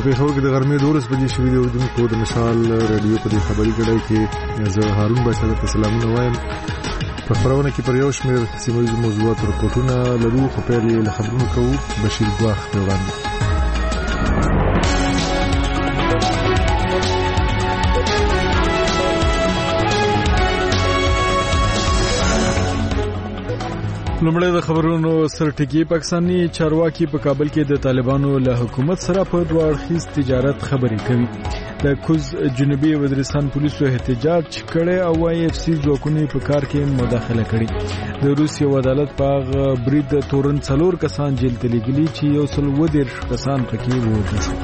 پېښور کې د غرمې 12 بجې شوې د اردوونکو د مشال رادیو په دې خبري کړای کې زه هارون باشا ته سلامونه وایم. په خبرونه کې پر یو شمېر سیمه ییز موضوعات رپورټونه لرو، خو پیل یې له خبرونو کوو. بشیر ګواخ په وړاندې. لومړی د خبرونو سرټکی. پاکستاني چارواکي په کابل کې د طالبانو له حکومت سره په دوه اړخیز تجارت خبرې کوي. د کوز جنوبي وزیرستان پولیسو احتجاج کړي او وايي اف سی ځواکونه په کار کې مداخله کړي. د روسیې عدالت په برید تورن 4 کسان جیل ته لیږلي چې 110 کسان پکې وژل شول.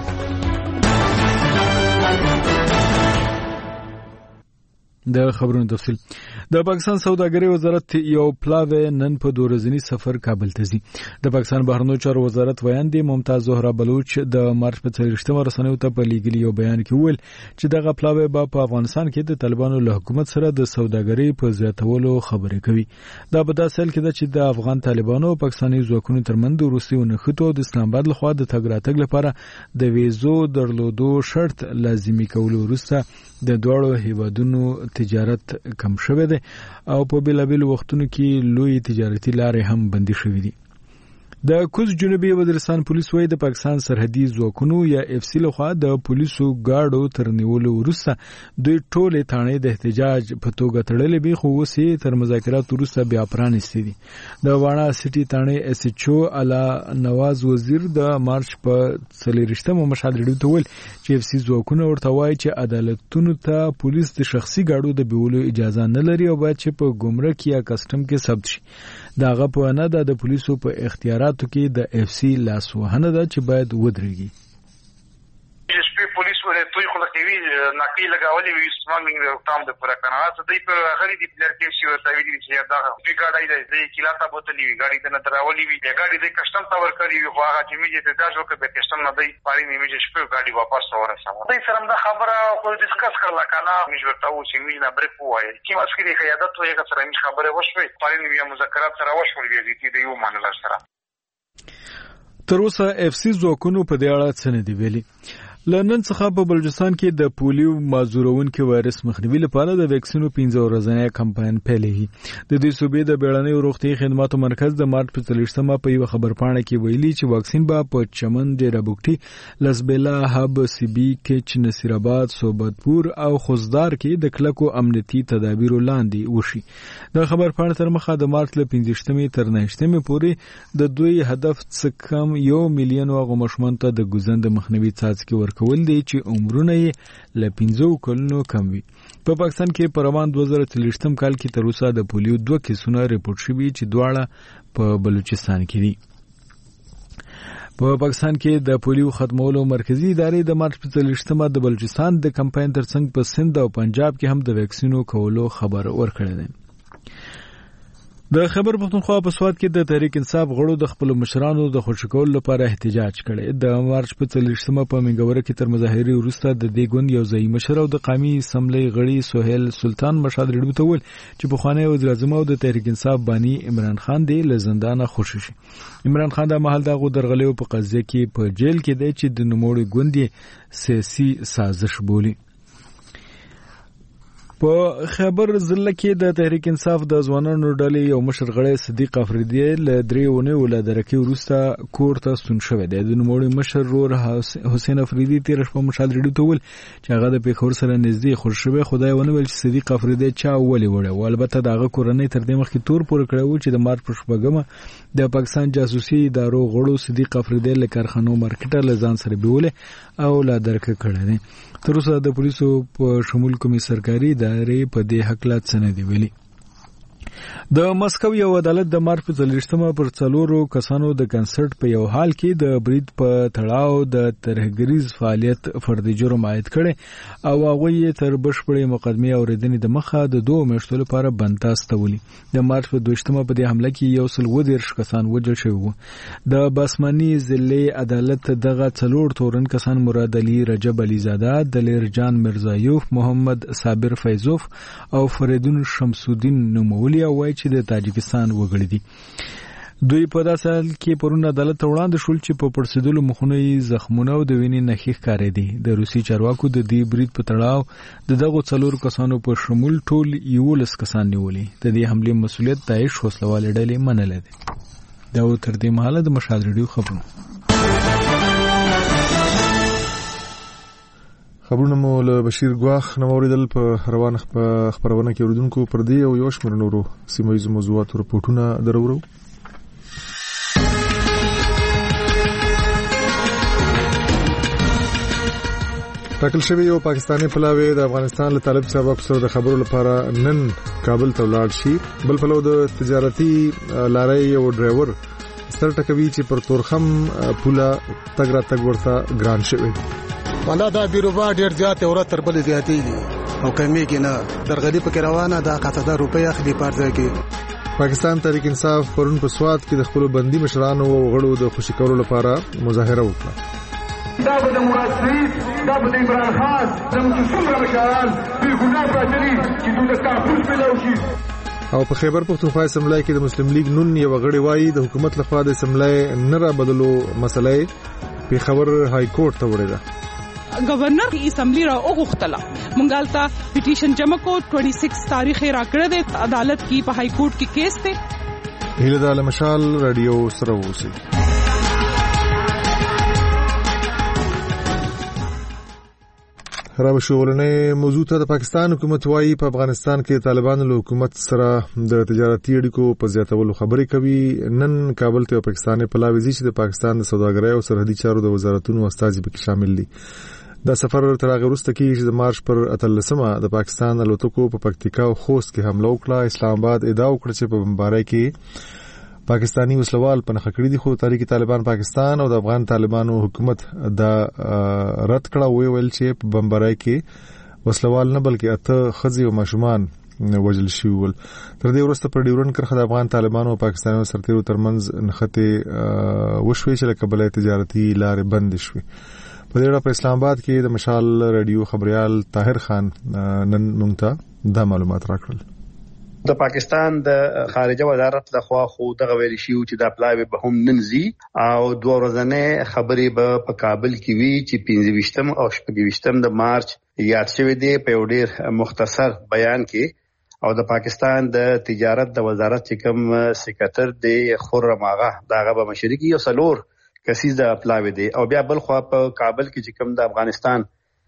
د خبرونو تفصیل. د پاکستان سوداګرۍ وزارت یو پلاوی نن په 2 ورځنی سفر کابل ته ځي. د پاکستان بهرنیو چارو وزارت ویاندې ممتاز زهرا بلوچ د مارچ په 30 رسنیو ته په لیږلي یو بیان کې وویل چې دغه پلاوی په افغانستان کې د طالبانو له حکومت سره د سوداګرۍ په زیاتولو خبرې کوي. دا په داسې حال کې ده چې د افغان طالبانو او پاکستاني ځواکونو ترمنځ د روسي ونښتو د اسلام آباد لخوا د تګ راتګ لپاره د ویزو درلودو شرط لازمي کولو وروسته د دوړو هیوادونو تجارت کم شوه دی او په بیلابیل وختونو کې لوی تجارتي لارې هم بندي شوې دي. د کوز جنوبي وزیرستان پولیس وايي د پاکستان سرحدي ځواکونو یا اف سی لخوا د پولیسو گاډو تر نیولو وروسته دوی ټولې تانې د احتجاج په توګه تړلې به خو وسې تر مذاکرات وروسته بیا پرانیستې دي. د واڼه سټي تانې اس ایچ او اعلی نواز وزیر د مارچ په 30 مشال ریډیو ته ویل چې اف سی ځواکونه ورته وایي چې عدالتونو ته پولیس د شخصي گاډو د بیولو اجازه نه لري او باید چې په ګمرک یا کسټم کې ثبت شي. داغه په نه د پولیسو په اختیاراتو کې د اف سی لاس وهنه ده چې باید ودرېږي. پولیس ولې توي خو لکوي نقي لګاولې وي سمانګ د تام د پورا کنه ته دی پر غړي د پلر کې سی ورته ویلي چې دا په ګاډي د کلاته بوتلې وي ګاډي د نتراولې وي ګاډي د کسٹم تا ور کړی وي خو هغه چې میږي ته تاسو کې به کسٹم نه دی پاري نیمه شپه ګاډي واپس ورسوه. دې سره دا خبره خو ډیسکس کړل کنه موږ ورته و چې موږ نه بریک وایي چې مسکري قیادت وي که سره موږ خبره وشوي پاري نیمه مذاکرات سره وشول وي چې دی یو منل سره. تر اوسه اف سی ځواکونو په دې اړه څه نه دی ویلي. لندن څخه په بلوچستان کې د پولیو مازورونکو وایرس مخنیوي لپاره د ویکسینو 15 ورځنی کمپاین پیلېږي. د دې صوبې د بیړنیو روغتي خدماتو مرکز د مارچ په 30 په یو خبرپاڼه کې ویلي چې واکسین به په چمن، ډیرابوکټي، لسبیلا، هب، سی بي، کچ، نصیر آباد، صوبتپور او خوزدار کې د کلکو امنیتي تدابیرو لاندې وشي. د خبرپاڼې تر مخه د مارچ له 15 تر 19 پورې د دوی هدف څه کم 1 میلیون غومشمن ته د ګوزند مخنیوي څاڅکي کول دی چې عمرونه یې له 15 کلونو کم وي. په پاکستان کې په روان 2023 کال کې تر اوسه د پولیو 2 کیسونه ریپورت شوي چې دواړه په بلوچستان کې دي. په پاکستان کې د پولیو ختمولو مرکزی ادارې د مارچ په 30 د بلوچستان د کمپاین ترڅنګ په سند او پنجاب کې هم د ویکسینو کولو خبر ورکړی دی. د خیبر پختونخوا په سواد کې د تحریک انصاف غړو د خپل مشرانو د خوشکول لپاره احتجاج کړي. د مارچ په 30 په منګوره کې تر مظاهرې وروسته د دې ګوند یو ځای مشر او د قومي اسمبلی غړي سہیل سلطان مشاد ریډیو ته ویل چې په خوانی وزیر اعظم او د تحریک انصاف بانی عمران خان دی له زندانه خوشی شي. عمران خان د محل دغه درغلیو په قضیه کې په جیل کې دی چې د نوموړي ګوند سیاسي سازش بولي. په خیبر ضلع کې د تحریک انصاف د ځوانانو ډلې یو مشر غړی صدیق افریدی له 3 اونیو له درکې وروسته کور ته ستون شوی دی. د نوموړي مشر رور حسین افریدی تیر شپه مشال ریډیو ته ویل چې هغه د پیښور سره نږدې خوش شوی. خدای ونه ویل چې صدیق افریدی چا ولې وړه او البته دغه کورنۍ تر دې مخکې تور پور کړو چې د مارچ په شپږمه د پاکستان جاسوسي ادارو غړو صدیق افریدی له کارخانو مارکیټ له ځان سره بیوله او لا درکه کړی دی. تر اوسه د پولیسو په شمول کومي سرکاري ادارې په دې حق لا څه نه دی ویلي. د مسکو یو عدالت د مارچ په 30 پر 4 کسانو د کنسرت په یو حال کې د برید په تړاو د ترهګریز فعالیت فردي جرم عاید کړي او هغه یې تر بشپړې مقدمې اوریدنې د مخه د 2 میاشتو لپاره بنداست ولي. د مارچ په 20 په دې حمله کې 110 کسان وژل شوي وو. د باسماني ضلع عدالت دغه 4 تورن کسان مراد علي رجب عليزاده، دلیر جان مرزایوف، محمد صابر فیضوف او فریدون شمس الدین نومولي او چې د تاجکستان وګړي دي. دوی په داسې حال کې پرون عدالت وړاندې شول چې په پړسېدلو مخونو یې زخمونه او د وینې نښې ښکارېدې. د روسي چارواکو د دې برید په تړاو د دغو 4 کسانو په شمول ټول 11 کسان نیولي. د دې حملې مسؤلیت داعش وسلوالې ډلې منلی دی. دا و تر دې مهاله د مشهد ریډیو خبرونه مو له بشیر ګواخ نو اوریدل. په روان خبرونه کې اوریدونکو پر دې او یو شمېر نورو سیمه ییزو موضوعاتو رپورټونه درورو. ټاکل شوی یو پاکستاني پلاوی د افغانستان له طالب چارواکو سره د خبرو لپاره نن کابل ته ولاړ شي. بل پلو د تجارتي لارۍ یو ډرایور ستر ټکوي چې پر تورخم پوله تګ را تګ ورته ګران شوی. والا دا بیروبا ډیر زیات او تر بل زیاتې دي او کمیږي نه درغلي پکې روانه دا 1000 روپۍ اخلي پارځه کې. پاکستان تحریک انصاف پرون په سواد کې د خپل بندي مشرانو او غړو د خوشی کولو لپاره مظاهره وکړه. دا به د مراد سعید دا به د عمران خان زموږ څومره مشران بې ګناه پراته دي چې دوی د کابل پیلاو شي. او په خیبر پختونخوا اسمبلی کې د مسلم لیگ نون یو غړي وایي د حکومت لخوا د اسمبلی نه را بدلو مسلې په خبر های کورټ ته وړي ده. گورنر کی اسمبلی را اوغختلا منګالتا پټیشن جمع کو 26 تاریخ راکړه د عدالت کی په های کورټ کې کیس ته. هیله د مشال رادیو سره وسی. راو شغلنې موضوع ته د پاکستان حکومت وايي په افغانستان کې طالبانو له حکومت سره د تجارتي اړیکو په زیاتولو خبرې کوي. نن کابل ته پاکستاني پلاوی چې د پاکستان د سوداګرۍ او سرحدي چارو د وزارتونو استازي پکې شامل دي. دا سفر تر هغه وروسته کې چې د مارچ پر 18مه د پاکستان الوتکو په پکتیکا او خوست کې حمله وکړه. اسلام آباد ادعا وکړه چې په بمبارۍ کې پاکستانی وسلوال په نخښه کړی دي، خو تحریک طالبان پاکستان او د افغان طالبانو حکومت دا رد کړه. ویل چې په بمبارۍ کې وسلوال نه بلکې 8 ښځې او ماشومان وژل شوي ول. تر دې وروسته په ډیورنډ کرښه د افغان طالبانو او پاکستاني سرتیرو ترمنځ نښتې وشوي چې له کبله تجارتي لارې بند شوي. په دې اړه په اسلام آباد کې د مشال رادیو خبريال طاهر خان نن موږ ته دا معلومات راکړل. د پاکستان د خارجه وزارت د خوا خو دغه ویل شي چې د پلاوی به هم ننزي او 2 ورځې خبرې به په کابل کې وی چې 25 او 26 د مارچ یاد شوی دی په یو ډیر مختصر بیان کې. او د پاکستان د تجارت د وزارت چې کوم سکرټر دی خرم آغا داغه به مشرکی او سلور کسیز د پلاوی دی. او بیا بل خو په کابل کې چې کوم د افغانستان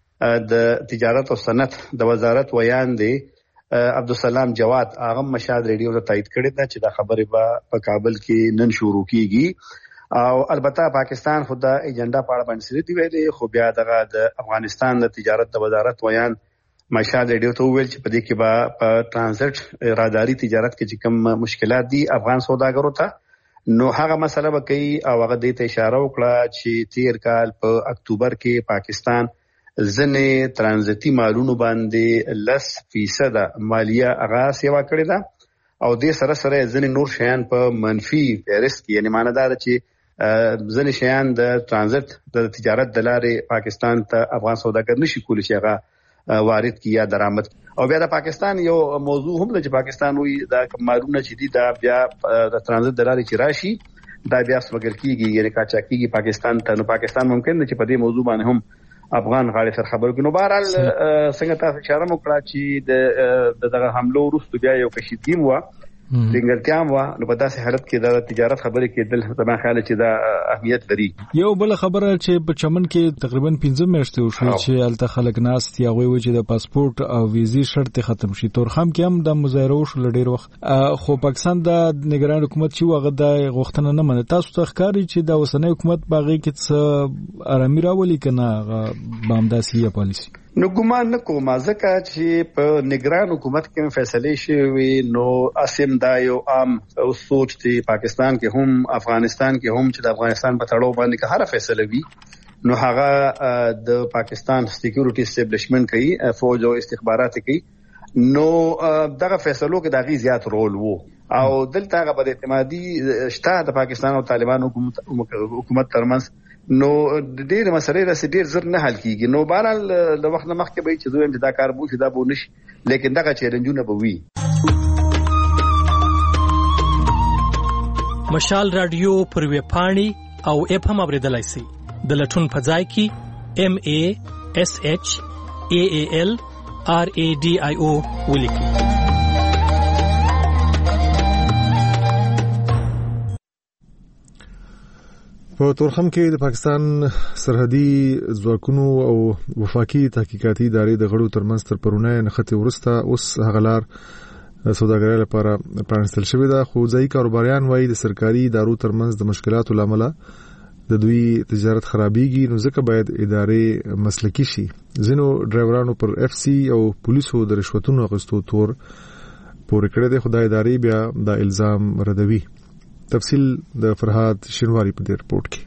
د تجارت او صنعت د وزارت ویان دی عبدالسلام جواد هغه مشهد ریډیو ته تایید کړی دا چې دا خبره به په کابل کې نن شروع کیږي. او البته پاکستان خو د ایجنډا په اړه باندې سړي دی ویلي، خو بیا دغه د افغانستان د تجارت د وزارت ویان مشهد ریډیو ته ویل چې په دې کې به په ترانزیت راداري تجارت کې چې کوم مشکلات دي افغان سوداګرو ته نو هغه مسله به کوي. او هغه دې ته اشاره وکړه چې 13 کال په اکتوبر کې پاکستان ځنې ترانزیتي مالونو باندې 10% مالیه هغه سیوا کړې ده او د سره سره ځنې نور شیان په منفي فهرست کې، یعنی معنی دا ده چې ځنې شیان د ترانزیت د تجارت د لارې پاکستان ته افغان سوداګر نشي کولی چې هغه وارد کی یا درآمد. او بیا د پاکستان یو موضوع هم ده چې پاکستان وی دا مالونه چې دي دا بیا د ترانزیت د لارې چې راشي دا بیا سمګل کیږي، یعنی کاچا کیږي پاکستان ته. نو پاکستان ممکن نه چې په دې موضوع باندې هم افغان غاړي سره خبرو کې. نو بهرحال څنګه تاسو اشاره وکړه چې دغه حمله وروسته بیا یو کشیدګي مو لنګلتیام وا نو په داسې حالت کې د تجارت خبرې کې دل زما خیال چې دا اهمیت لري. یو بل خبره چې په چمن کې تقریبا 15 میاشتې وشو چې الته خلک ناس دی هغه و چې د پاسپورت او ویزي شرط ختم شي. تورخم کې هم د مظاهره وشو لډیر وخت، خو پاکستان د نگران حکومت چې وغه د غوښتنه نه مني. تاسو ته ښکاري چې د اوسنۍ حکومت باغې کې څه آرامي راولي کنه بامداسي پالیسی؟ نو ګمان نه کوم ځکه چې په نگران حکومت کې فیصله شوی نو اسیم دا یو عام سوچ دی پاکستان کې هم افغانستان کې هم چې د افغانستان په تړاو باندې که هر فیصله وي نو هغه د پاکستان سکیورټي اسټابلیشمنت کوي، فوج او استخبارات کوي. نو دغه فیصلو کې دغه زیات رول وو او دلته هغه بد اعتمادي شته د پاکستان او طالبان حکومت ترمنځ. نو ډېر مسلې راسي ډېر زر نه حل کیږي. نو بهرحال د وخت نه مخکې به چې دوی دا کار بو شي دا به نشي، لیکن دغه چیلنجونه به وي. مشال رادیو پر ویب پاڼې او اپ هم اوریدلای شئ. د لټون په ځای کې MASHALRADIO ولیکئ. په تورخم کې د پاکستان سرحدي ځواکونو او وفاقي تحقیقاتي ادارې د غړو ترمنځ تر پرونه نښتې ورسته اوس هغلار سوداګرۍ لپاره پرانستل شوې ده. خو ځایي کاروباریان وایي د سرکاري ادارو ترمنځ د مشکلاتو لامل د دوی تجارت خرابېږي، نو ځکه باید ادارې مسلکي شي. ځینو ډرایورانو پر FC او پولیسو د رشوتونو اخیستو تور پورې کړی دی، خو د ادارې بیا دا الزام ردوي. تفصیل د فرهاد شینواری په دې رپورت کې.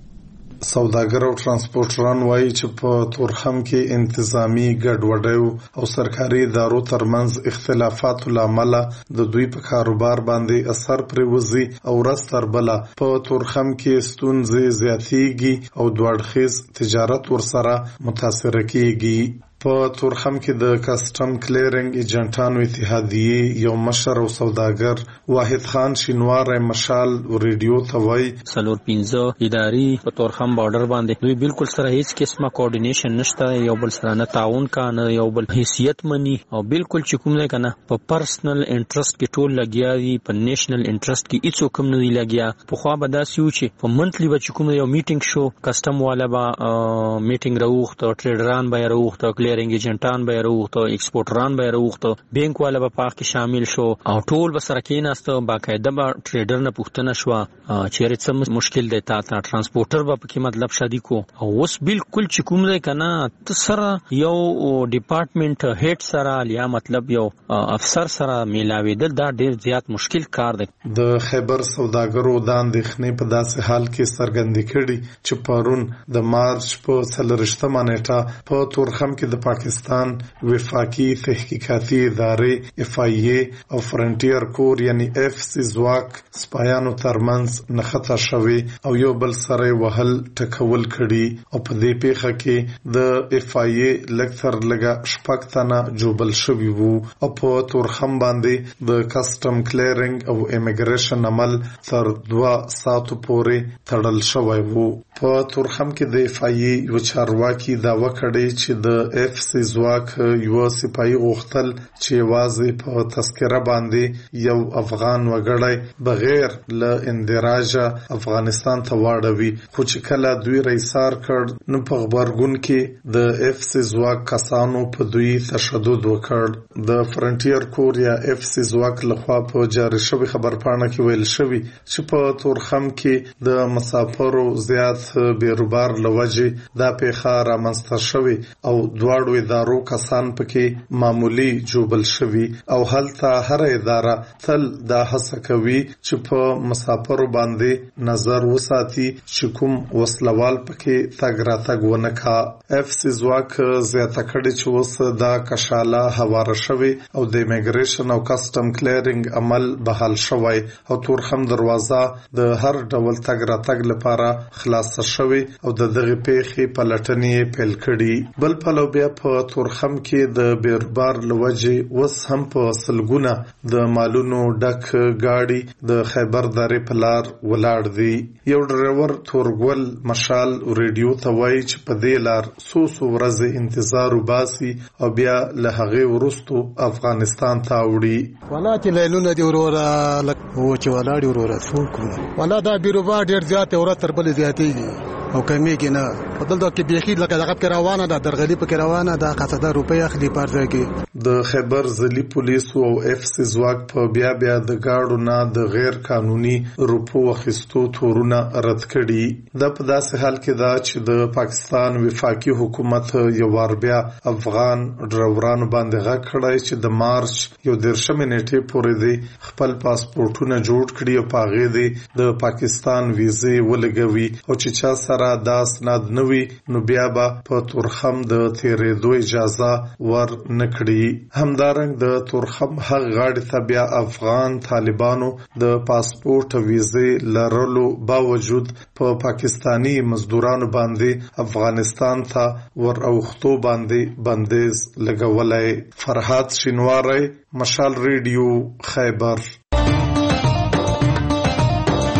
سوداګر او ترانسپورټران وایي چې په تورخم کې انتظامی ګډوډي او سرکاري ادارو ترمنځ اختلافات لامل د دوی په کاروبار باندې اثر پرېوځي او ورستر بل په تورخم کې ستونزې زیاتېږي او دوړخیز تجارت ورسره متاثر کیږي. په تورخم کې د کسٹم کلیرنګ ایجنټانو اتحادیه یو مشر او سوداګر واحد خان شینواری مشال ریډیو ته وایي 315 اداري په تورخم بارډر باندې دوی بالکل سره هیڅ قسمه کوارډینیشن نشته، یو بل سره نه تعاون کانه، یو بل حیثیت مني او بالکل چې کوم نه کنه په پرسنل انټرست کې ټول لګیا دي، په نیشنل انټرست کې هیڅ کوم نه دی لګیا. په خوا به داسې و چې په منتلی به کوم یو میټینګ شو، کسٹم والا به میټینګ راوخته، ټریډران به راوخته، کلیرنګ ایجنټان به راوخته، ایکسپورټران به راوخته، بانک والا به پاک کې شامل شو او ټول به سره کېناسته. باقاعده به ټریډر نه پوښتنه شو چې څه مشکل دی تا ترانسپورټر به پکې مطلب شادي کو. او اوس بالکل چې کوم دی کنه ته سره یو ډپارټمنټ هډ سره یا مطلب یو افسر سره میلاویدل دا ډیر زیات مشکل کار دی. د خیبر سوداګرو د اندېښنې په داسې حال کې څرګندې کړي چې پرون د مارچ په 30 نیټه په تورخم کې د پاکستان وفاقي تحقیقاتي ادارې FIA او فرنټیر کور یعنی FC ځواک سپایانو ترمنځ نښته شوې او یو بل سره وهل ټکول کړي او په دې پیښه کې د FIA لکثر لګا شپږ تنه جوبل شوي وو او په تورخم باندې د کسٹم کلیرنګ او امیګریشن عمل تر 2 ساعتو پورې تړل شوی وو. په تورخم کې د FIA یو چارواکي داوا کړی چې د FC ځواک یو سپایي غوښتل چې واځي په تذکره باندې یو افغان وګړی بغیر له اندراج افغانستان ته واړوي، خو چې کله دوی رئیسار کړ نو په خبرګون کې د FC ځواک کسانو په دوی تشدد وکړ. د فرنټیر کور یا FC ځواک لخوا په جاری شوی خبرپاڼه کې ویل شوی چې په تورخم کې د مسافرو زیات بیروبار لوجه دا پیښه رامنځته شوی او دواړو ادارو کسان پکې معمولی جوبل شوی او هلته هر اداره تل دا هڅه کوي چې په مسافرو باندې نظر وساتي چې کوم وسلوال پکې تګ راتګ ونه کا. FC ځواک زیاته کړي چې اوس دا کشاله هواره شوی او د امیګریشن او کسٹم کلیرنګ عمل بحال شوی او تورخم دروازه د هر ډول تګ راتګ لپاره خلاص شوی او د دغه پیښې پلټنې پیل کړي. بل پلو بیا په تورخم کې د بیربار لوجه وس هم په سلګونه د مالونو ډک گاډي د خیبر درې پلار ولاړ دي. یو ډرایور تورګل مشال ریډیو ته وایي چې په دې لار سو ورځې انتظار وباسي او بیا له هغه ورستو افغانستان ته وړي. ولا چې لینونه دی وروره لکه و چې ولاړ وروره څوک ولا دا بیربار ډیر زیات اور تر بل زیاتېږي او کمیږي نه. په دلته کې بيخي لکه دغه کې روانه ده، درغلي په کې روانه ده، 1000 روپۍ اخلي پارځه کې. د خیبر ځلي پولیسو او FC ځواک په بیا د گاډو نه د غیر قانوني روپو اخیستو تورونه رد کړي. دا په داسې حال کې دا چې د پاکستان وفاقي حکومت یو وار بیا افغان ډرایورانو باندې غږ کړی چې د مارچ 11 نیټې پورې دی خپل پاسپورتونه جوړ کړي او پاغې دی د پاکستان ویزې ولګوي او چې چا سره دا اسناد نوي نو بیا به په تورخم د تیرېدو اجازه ور نکړي. همدارنګ د تورخم هغه غاړې ته بیا افغان طالبانو د پاسپورت ویزې لرلو باوجود په پاکستانی مزدورانو باندې افغانستان ته ور اوختو باندې بندیز لګولای. فرهاد شینواری مشال ریډیو خیبر.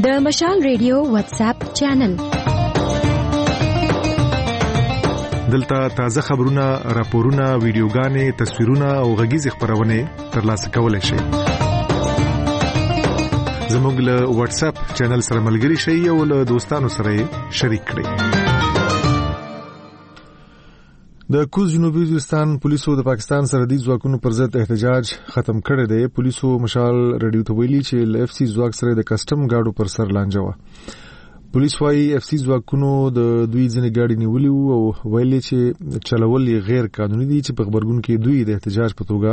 د مشال ریډیو واتس اپ چینل. دلته تازه خبرونه، راپورونه، ویډیوګانې، تصویرونه او غږیز خبرونه ترلاسه کولای شئ. زموږ له واتس اپ چینل سره ملګري شئ او له دوستانو سره شریک کړئ. د کوز جنوبي وزیرستان پولیسو د پاکستان سرحدي ځواکونو پر ضد احتجاج ختم کړی دی. پولیسو مشال ریډیو ته ویلي چې ل اف سی ځواک سره د کسټم گاډو پر سر لانجه و. پولیس وايي اف سی ځواکونو د دوی ځنې گاډي نیولې او ویلي چې چلول یې غیر قانوني دي چې په خبرګون کې دوی د احتجاج په توګه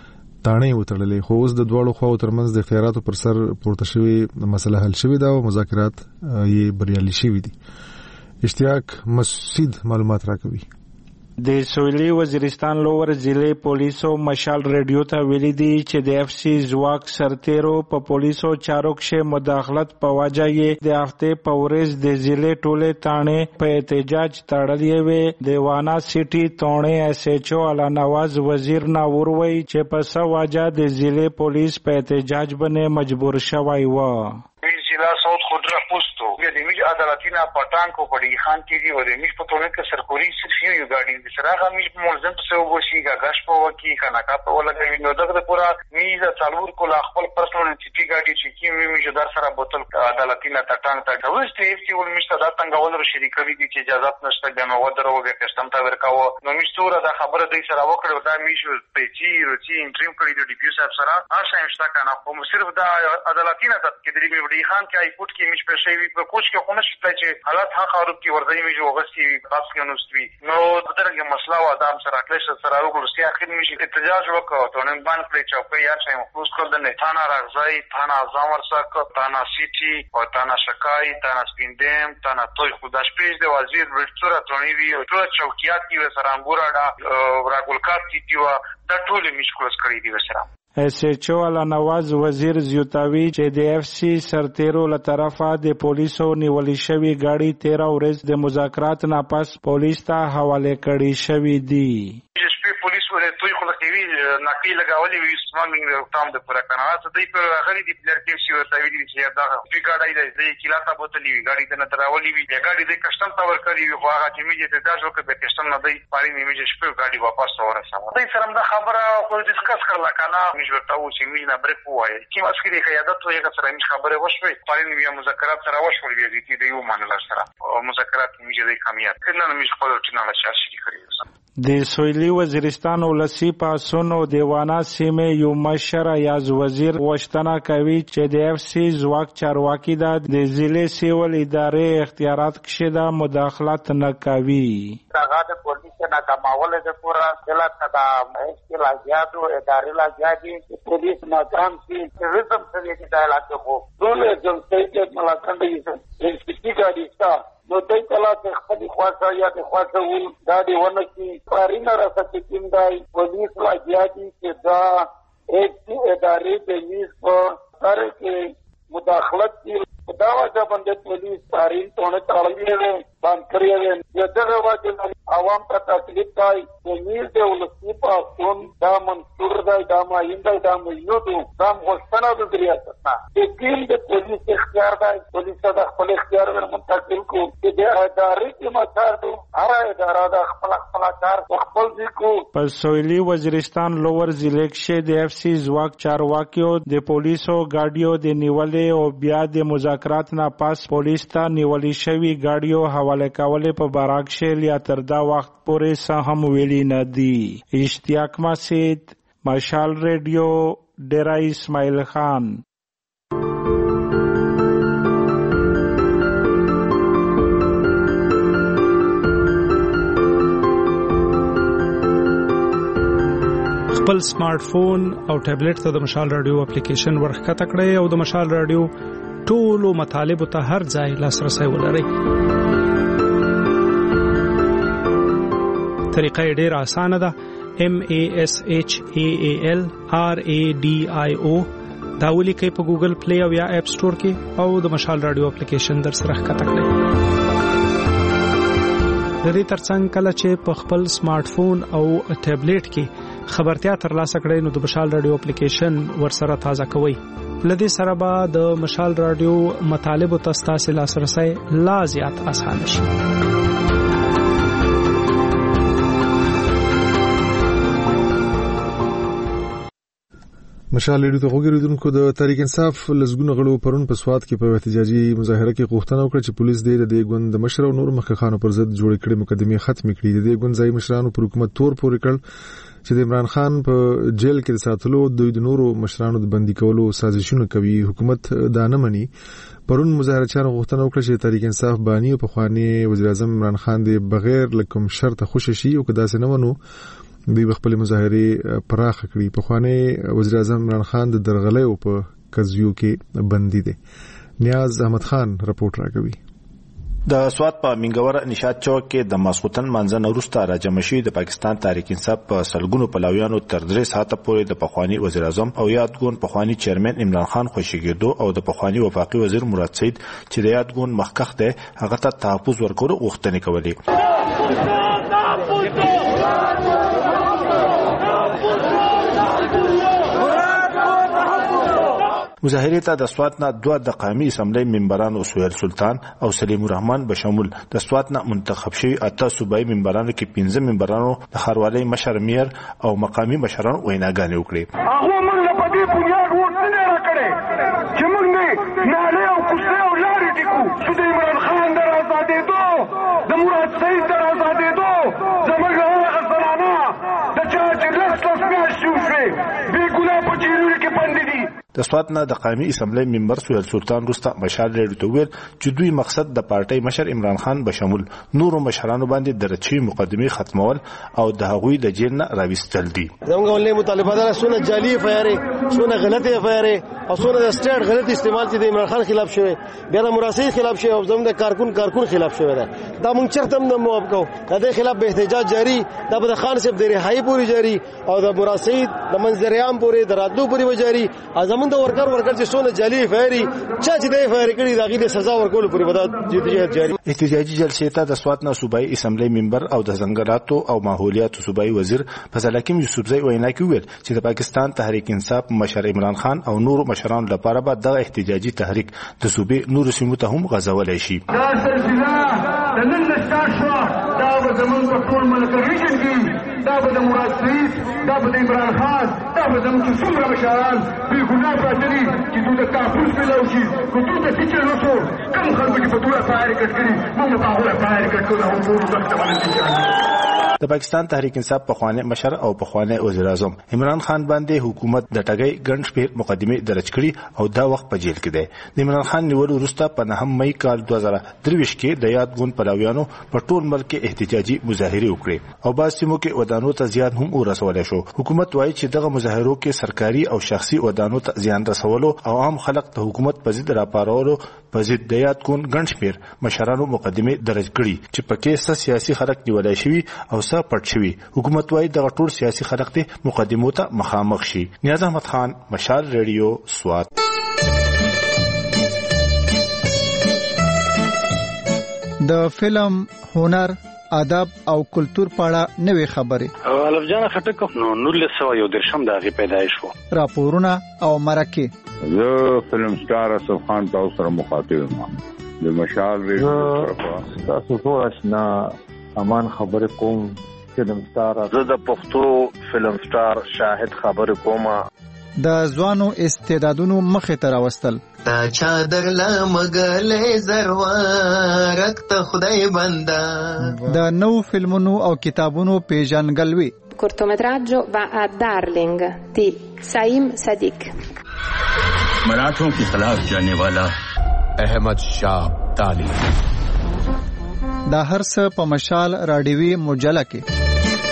تانه وتړلې. خو اوس د دوړو خواو ترمنځ د اختیاراتو پر سر پورته شوی مسله حل شوی دا او مذاکرات یې بریالي شوي دي. اشتیاق مسعود معلومات راکوي. د سویلي وزیرستان لوور ضلع پولیسو مشال ریډیو ته ویلي دي چې د اف سی ځواک سرتیرو په پولیسو چارو کې مداخلت په وجه یې د هفته په ورځ د ضلع ټوله تانه په احتجاج تړلې وي. د وانا سټي تونه اس ایچ او اعلی نواز وزیر نا وروي چې په سواجه د ضلع پولیس په احتجاج باندې مجبور شوی و. ضلع صوت خودرا پوسټو د میج عدالتینا پټان کو پړی خان کیږي او د میج په تونه کې سرکوري صرف یو گاډي د سراغه میج ملزم څه وګشي غاښ په وکی کنه کا په ولګوي نو دغه پورا میز څلور کو لا خپل پرسنل سيټي گاډي چې کی میج در سره بوتل عدالتینا ټټان ته غوښتي چې ول میج ته دا څنګه ول شریکوي دي چې اجازه نشته د نو درو به کسٹم ته ورکاو نو میج توره دا خبره د سره وکړه دا میج په چی روچی انټریم کړی د ډیپیو صاحب سره آشا مشتا کنه خو صرف دا عدالتینا ته کې د ویډی خان کې ای پټ کې میج په شی وی په کوچ کې خو نشته چې حالات حق او کې ورځي میج وغسي خاص کې نوستوي نو درګه مسله و ادم سره کلیش سره وګورسي اخر میج احتجاج وکړ ته نن باندې کړی چوکۍ یا چې مخصوص کړل د تانا راغزای تانا اعظم ورسک تانا سیټي او تانا شکای تانا سپیندم تانا توي خداش پیج د وزیر ورڅره تونی وی او ټول چوکیات کې سره انګوراډا راګولکات سیټي و د ټول میج کروس کړی دی وسره. اس ایچ او اعلی نواز وزیر زیوتاوی چې د اف سی سرتیرو له طرفه د پولیسو نیولې شوی گاډي 13 ورځ د مذاکرات نه پس پولیس ته حواله کړي شوی دی. پولیس ولې توي خو لکوي نقي لګاولې وي سمامینګ روکتام د پورا کنه ته دوی په غړي د پلر کې شي ورته ویلي چې دا په گاډي د کلاتا بوتلې وي گاډي د نتراولې وي گاډي د کسٹم تا ور کړی وي خو هغه چې میږي ته داجو کې د کسٹم نه دی پاري میږي شپه گاډي واپس ورساوه. دوی سره دا خبره خو ډیسکس کړل کنه میږي ورته و چې میږي نه بریک وایي چې عسکري قیادت یې سره میږي خبره وشوي پاري میږي مذاکرات سره وشول وی دي د یو منل سره مذاکرات میږي د کامیاب کله نه میږي خپل ټیناله شاشي کړی. د سویلي وزیرستان ولسی پاسون او دیوانا سیمه یو مشر یاز وزیر وشتنه کوي چې د اف سی ځواک چارواکي د ضلع سیول ادارې اختیارات کې د مداخلت نه کوي. هغه د پولیس نه کماول د پورا ضلع ته د لاجادو ادارې لاجادي پولیس ناکام سي رزم څه دي دا علاقه خو ټول جنسي کې ملاکنده یې سپیټی ګاډي نو دای کلا ته خپل خواصه یا د خواصه ول دا دی ونه کی پارینه راځي کیندای پولیس لا جادي چې دا ایک ادارې د نیز په سره کې مداخلت کی دا وجه باندې پولیس پارین ته تړلې باندې کړی دی دغه وجه عوام ته تکلیف دی د نیز د ولسی په اصول دا منصور دی دا ماینده دا مینودو دا غوښتنه د ریاست نه د ټیم د پولیس اختیار دی پولیس د خپل اختیار منتقل کو د ادارې کې مساعدو هر اداره د خپل کار خپل ځکو. په سویلي وزیرستان لوور ضلع کې د اف سی ځواک چارواکیو د پولیسو گاډیو د نیولې او بیا د مذاکرات نه پاس پولیس ته نیولې شوی گاډیو حواله کولې په باراک شیل یا تر دا وخت پورې څه هم ویلي نه دي. اشتیاق مسعود مشال ریډیو ډیرا اسماعیل خان. خپل سمارټ فون او ټابلیټ ته د مشال رادیو اپلیکیشن ورخته کړئ او د مشال رادیو ټولو مطالب ته هر ځای لاسرسي ولرئ. طریقه ډیره اسانه ده. MASHAAL RADIO دا ولیکئ په ګوګل پلی او یا اپ سٹور کې او د مشال رادیو اپلیکیشن در سره ښکته کړئ. د هغه ترڅنګ کله چې په خپل سمارټ فون او ټابلیټ کې خبرتیا ترلاسه کړئ نو د مشال رادیو اپلیکیشن ورسره تازه کوئ. لدې سره به د مشال رادیو مطالب تاسو لاسرسي لا زیات اسانه شي. مشال ریډیو ته وګورئ د تحریک انصاف لزګونو غړو پرون په سواد کې په احتجاجي مظاهره کې غوښتنه وکړه چې پولیس د ګوند مشر او نور مخکخانو پر ضد جوړ کړي مقدمې ختم کړي. د ګوند ځای مشرانو پر حکومت تور پورې کړ چې د عمران خان په جیل کې د ساتلو د نورو مشرانو د بندي کولو سازشونه کوي. حکومت دا نه مني. پرون مظاهرچیانو غوښتنه وکړه چې تحریک انصاف بانی او پخوانی وزیر اعظم عمران خان د بغیر لکم شرط خوشی شي او کدا څه نه ونو دوی خپل مظاهره پراخ کړي. پخوانی وزیر اعظم عمران خان د درغلیو په قضیو کې بندي دي. نیاز احمد خان رپورټ راکوي. د سواد په منګور نشاط چوک کې د ماسختن منځنه وروسته راجم شوی د پاکستان تحریک انصاف په سلګونو پلاویانو تر 3 ساعته پورې د پخوانی وزیر اعظم او یادګون پخوانی چیرمن عمران خان خوشیګردو او د پخوانی وفاقي وزیر مراد سید چې د یادګون مخکخ ده هغه ته تحفظ ورکړو غوښتنې کولې. مظاهره ته د سواد نه دوه د قومي اسمبلی ممبرانو سهیل سلطان او سلیم الرحمن بشمول د سواد نه منتخب شوی اته صوبایي ممبرانو کې 15 ممبرانو د خاروالۍ مشر میر او مقامی مشرانو ویناګانې وکړې. هغه موږ په دې بنیاد ورته راکړې چې موږ نه نه او کوڅه او لارې ټکو چې د عمران خان د آزادېدو د مراد سید د آزادېدو زموږ هغه زنانه د چا چې لس میاشتې وشوې بې ګناه په جیلونو کې بندي دي. د سواد نه د قومي اسمبلی ممبر سهیل سلطان روستا مشال ریډیو ته ویل چې دوی مقصد د پارټۍ مشر عمران خان بشمول نورو مشرانو باندې درچې مقدمې ختمول او د هغوی د جیل نه راوستل دي. زموږ ولې مطالبه ده سونه جعلي فایره سونه غلطه فایره او سونه د سټیټ غلط استعمال چې د عمران خان خلاف شوی بیا د مراسي خلاف شوی او زموږ د کارکون خلاف شوی ده. دا موږ چرته هم نه موافق کوو. د خلاف به احتجاج جاری د بد خان صاحب د رهایی پوری جاری او د مراسي د منظریام پوری د راتلو پوری جاری ازمن د ورکر چې سونه جعلي فایري چا چې د فایر کړي دغه د سزا ورکول پوری ودا جديت جاری. احتجاجي جلسې ته د سواد نه صوبایي اسمبلی ممبر او د زنګلاتو او ماحولیات صوبایي وزیر فضل حکیم یوسفزئی وینا کې ویل چې د پاکستان تحریک انصاف مشر عمران خان او نور مشرانو لپاره به د احتجاجي تحریک د صوبې نور سیمو ته هم غځولای شي. دا سلسله د نن نشاشو دا به زمون په ټول ملک ریجن کې دا به د مراد سید دا به د عمران خان دا به زمون څومره مشران بې ګناه پاتې چې دوی د کاپوس په لوشي کو دوی د سچې نوسو کم خلک چې په دوی فایر کړي موږ په هغه فایر کړو دا هم ټول وخت باندې. د پاکستان تحریک انصاف پخوانی مشر او پخوانی وزیر اعظم عمران خان باندې حکومت د ټګۍ ګڼ شمېر مقدمې درج کړي او دا وخت په جیل کې دی. د عمران خان نیولو وروسته په 9 مې کال 2023 کې د یادګون پلاویانو په ټول ملک کې احتجاجي مظاهره وکړې او بعض سیمو کې ودانو ته زیان هم ورسول شو. حکومت وایي چې دغه مظاهرو کې سرکاري او شخصي ودانو ته زیان رسولو او عام خلک د حکومت په ضد راپارولو په ضد د یادګون ګڼ شمېر مشرانو مقدمې درج کړي چې پکې سیاسي خلک نیولای شوي او پټ شوی. حکومت وايي دغه ټول سیاسي خلک ته مقدمو ته مخامخ شي. نیاز احمد خان مشال ریډیو سواد. د فلم هنر ادب او کلچر پاړه نوې خبرې الف جان خټک نو 1913 د هغه پیدایش وو. راپورونه او مرکه زه فلم سٹار اسف خان تاسو سره مخاطب یم د مشال ریډیو تاسو ټول آشنا امان خبر کوم فلم سٹار زه د پښتو فلم سٹار شاهد خبر کوم د ځوانو استعدادونو مخه تر واستل تا چادر لا مګلې زروارک ته خدای بندا د نو فلمونو او کتابونو پیژنګلوي. cortometraggio va a Darling di Saim Sadiq. मराठों के खिलाफ जाने वाला अहमद शाह अब्दाली. دا هر څه په مشال راډیوي مجله کې.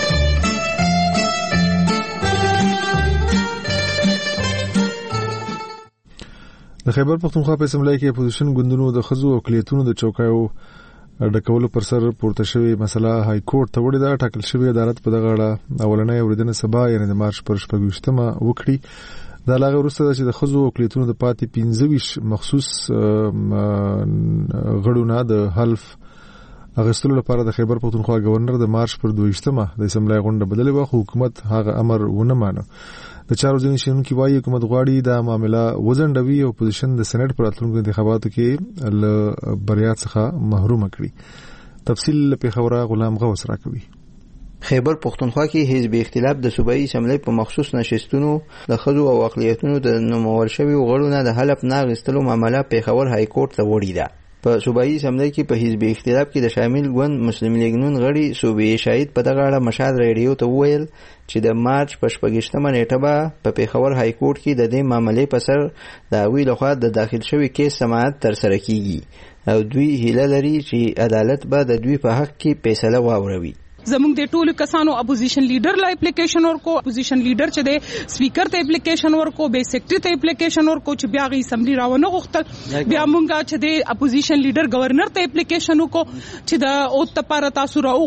د خیبر پختونخوا په اسمبلی کې اپوزیشن ګوندونو د خزو او اقلیتونو د چوکایو ډکولو پر سر پورته شوی مسله های کورټ ته وړي. دا ټاکل شوی عدالت په دغه اړه اولنۍ اوریدنه سبا یعنی د مارچ پر 28مه وکړي. دا لاغه وروسته چې د خزو او اقلیتونو د پاتې 15 مخصوص غړو نه د حلف اغستلو لپاره د خیبر پختونخوا گورنر د مارچ پر 22مه د اسمبلی غونډه بدلې و، حکومت هغه امر ونه مانه. د چارو ځینې شنونکي وايي حکومت غواړي دا معاملې وزنډوي او اپوزیشن د سېنات پر راتلونکو انتخاباتو کې له بریا څخه محروم کړي. تفصیل په خبره غلام غوث راکوي. خیبر پختونخوا کې حزب اختلاف د صوبایي اسمبلی په مخصوص نشستونو د ښځو او اقلیتونو د نومول شویو غړو نه د حلف نه اخیستلو معامله پیښور های کورټ ته وړې ده. په صوبایي اسمبلی کې په حزب اختلاف کې د شامل ګوند مسلم لیگ نون غړي صوبې شاهد په دغه اړه مشهد ریډیو ته وویل چې د مارچ په 28مه نیټه به په پیښور های کورټ کې د دې معاملې په سر د هغوی لخوا د داخل شوي کیس سماعت ترسره کیږي او دوی هیله لري چې عدالت به د دوی په حق کې فیصله واوروي. زموږ د ټولو کسانو اپوزیشن لیډر لا اپلیکیشن ورکو، اپوزیشن لیډر چې د سپیکر ته اپلیکیشن ورکو، به سیکریټری ته اپلیکیشن ورکو چې بیا غي اسمبلی راونه غوښتل. بیا مونږه چې د اپوزیشن لیډر گورنر ته اپلیکیشن وکړو چې د اوت لپاره تاسو را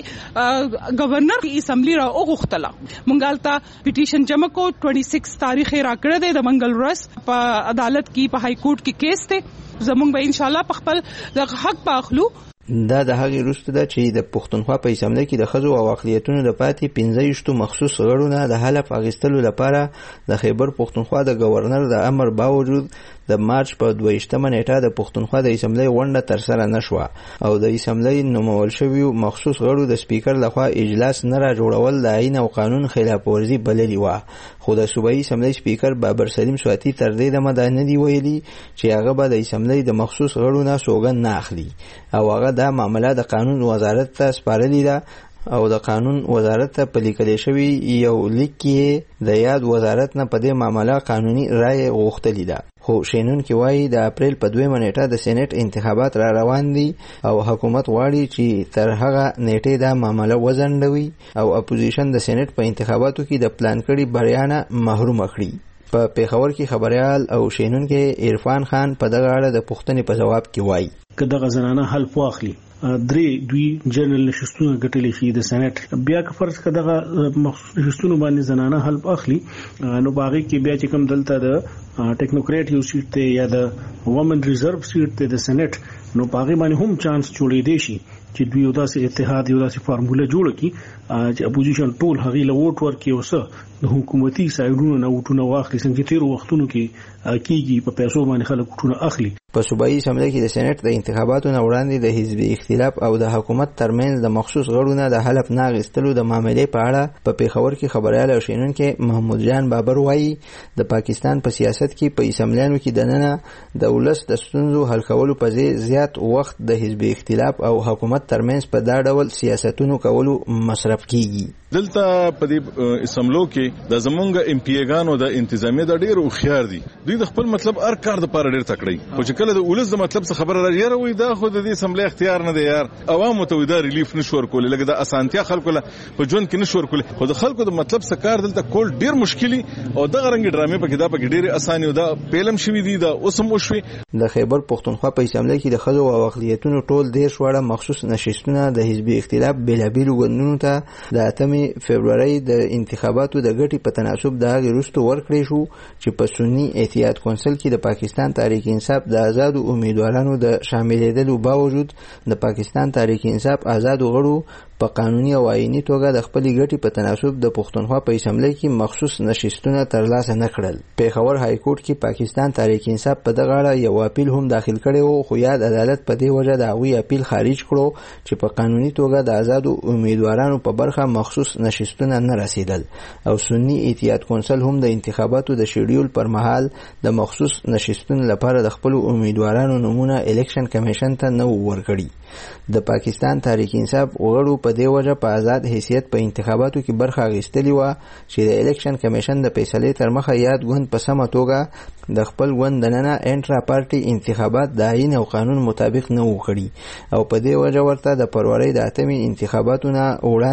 وغواړئ، گورنر اسمبلی را وغوښتل. مونږ البته پټیشن جمع کو 26 تاریخ راکړه د منګل ورځ په عدالت کې په های کورټ کې کیس ته زموږ به ان شاء الله په خپل د حق پاخلو. دا د هغې وروسته ده چې د پښتونخوا په اسمبلی کې د ښځو او اقلیتونو د پاتې 15 مخصوص غړو نه د حلف اخیستلو لپاره د خیبر پښتونخوا د گورنر د امر باوجود د مارچ په 22مه نیټه د پښتونخوا د اسمبلی غونډه ترسره نشوه او د اسمبلی نومول شویو مخصوص غړو د سپیکر لخوا اجلاس نه را جوړول د آیین او قانون خلاف ورزي بللې وه. خو د صوبایي اسمبلی سپیکر بابر سلیم سواتی تر دې دمه دا نه دی ویلي چې هغه به د اسمبلی د مخصوص غړو نه سوګند نه اخلي او هغه دا معامله د قانون وزارت ته سپارلې ده او د قانون وزارت ته په لیکل شوی یو لیک کې د یاد وزارت نه په دې معامله قانوني رائے غوښتلې ده. خو شینونکي وایي د اپریل په 2مه نیټه د سېنات انتخابات را روان دي او حکومت غواړي چې تر هغه نیټې دا معامله وزنډوي او اپوزیشن د سېنات په انتخاباتو کې د پلان کړي بریا نه محروم کړي. په پیښور کې خبريال او شینونکي عرفان خان په دغه اړه د پوښتنې په جواب کې وایي که دغه زنانه حلف واخلي درې دوی جنرال نشستونه ګټلې شي د سېنات، بیا که فرض کړه دغه مخصوص نشستونه باندې زنانه حلف اخلي نو باغی کې بیا چې کوم دلته د ټیکنوکریټ یو سیټ ته یا د وومن ریزرو سیټ ته د سېنات نو باغی باندې هم چانس جوړې دی شي چې دوی یو داسې اتحاد یو داسې فارموله جوړ کړي چې اپوزیشن ټول هغه له ووټ ورکړي او څه د حکومتي سایډونو نه وټونه واخلي څنګه تیر وختونو کې کیږي په پیسو باندې خلک وټونه اخلي. په صوبایي اسمبلی کې د سېنات د انتخاباتو نه وړاندې د حزب اختلاف او د حکومت ترمنځ د مخصوص غړو نه د حلف نه اخیستلو د معاملې په اړه په پیښور کې خبريال او شینونکي محمود جان بابر وایي د پاکستان په سیاست کې په اسمبلیانو کې دننه د ولس د ستونزو حل کولو په ځای زیات وخت د حزب اختلاف او حکومت ترمنځ په دا ډول سیاستونو کولو مصرف کیږي. دلته په دې اسمبلو کې د زمونږ ام پی ایګانو د انتظامیه د ډیرو خيار دي، دوی د خپل مطلب ار کار د پاره ډیر تکړی، خو چې کله د ولس د مطلب څخه خبره راځي وي دا خو د دې اسمبلی اختیار نه دی یار، عوامو ته دا ریلیف نشور کول لکه د اسانتیا خلکو له په ژوند کې نشور کول، خو د خلکو د مطلب څخه کار دلته کول ډیر مشکلی او دغه رنګ ډرامې په کې دا په ډیر اساني او دا پیلم شوی دي دا اوسم وشوي. د خیبر پښتونخوا په اسمبلی کې د ښځو او اقلیتونو ټول 10 وړه مخصوص نشستونه د حزب اختلاف بېلابېلو ګوندونو ته د 8 فبرवरी د انتخاباتو د ګټي په تناسب د هغې وروسته ورکړی شو چې په سنی احتیاط کونسل کې د پاکستان تحریک انصاف د آزادو امیدوارانو د شاملېدلو باوجود د پاکستان تحریک انصاف آزادو غړو په قانوني او آئینی توګه د خپل ګټي په تناسب د پښتونخوا په اسمبلی کې مخصوص نشستونه ترلاسه نه کړل. پیښور های کورټ کې پاکستان تحریک انصاف په دغه اړه یو اپیل هم داخل کړی و، خو یاد عدالت په دې وجه د هغوی اپیل خارج کړو چې په قانوني توګه د آزادو امیدوارانو په برخه مخصوص نشستونه نه رسیدل او سنی احتیاط کونسل هم د انتخاباتو د شیډیول پر مهال د مخصوص نشستونو لپاره د خپل امیدوارانو نمونه الیکشن کمیشن ته نه ورکړي. د پاکستان تحریک انصاف غړو په دې وجه په آزاد حیثیت په انتخاباتو کې برخه اخیستلې وه چې د الیکشن کمیشن د فیصلې تر مخه یاد ګوند په سمه توګه د خپل ګوند دننه انټرا پارټي انتخابات د آئین او قانون مطابق نه وو کړي او په دې وجه ورته د فروری د 8 انتخاباتو نه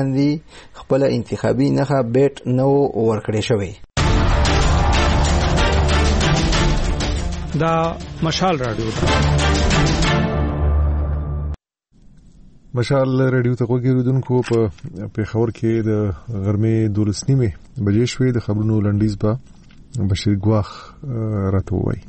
وړاندې خپل انتخابي نښه بیټ نه وو ورکړی شوی. دا مشال رادیو مشال رادیو ته وګورئ په پیښور کې د غرمې 12:30 بجې شوې د خبرونو لنډیز په بشیر ګواخ راته وایي.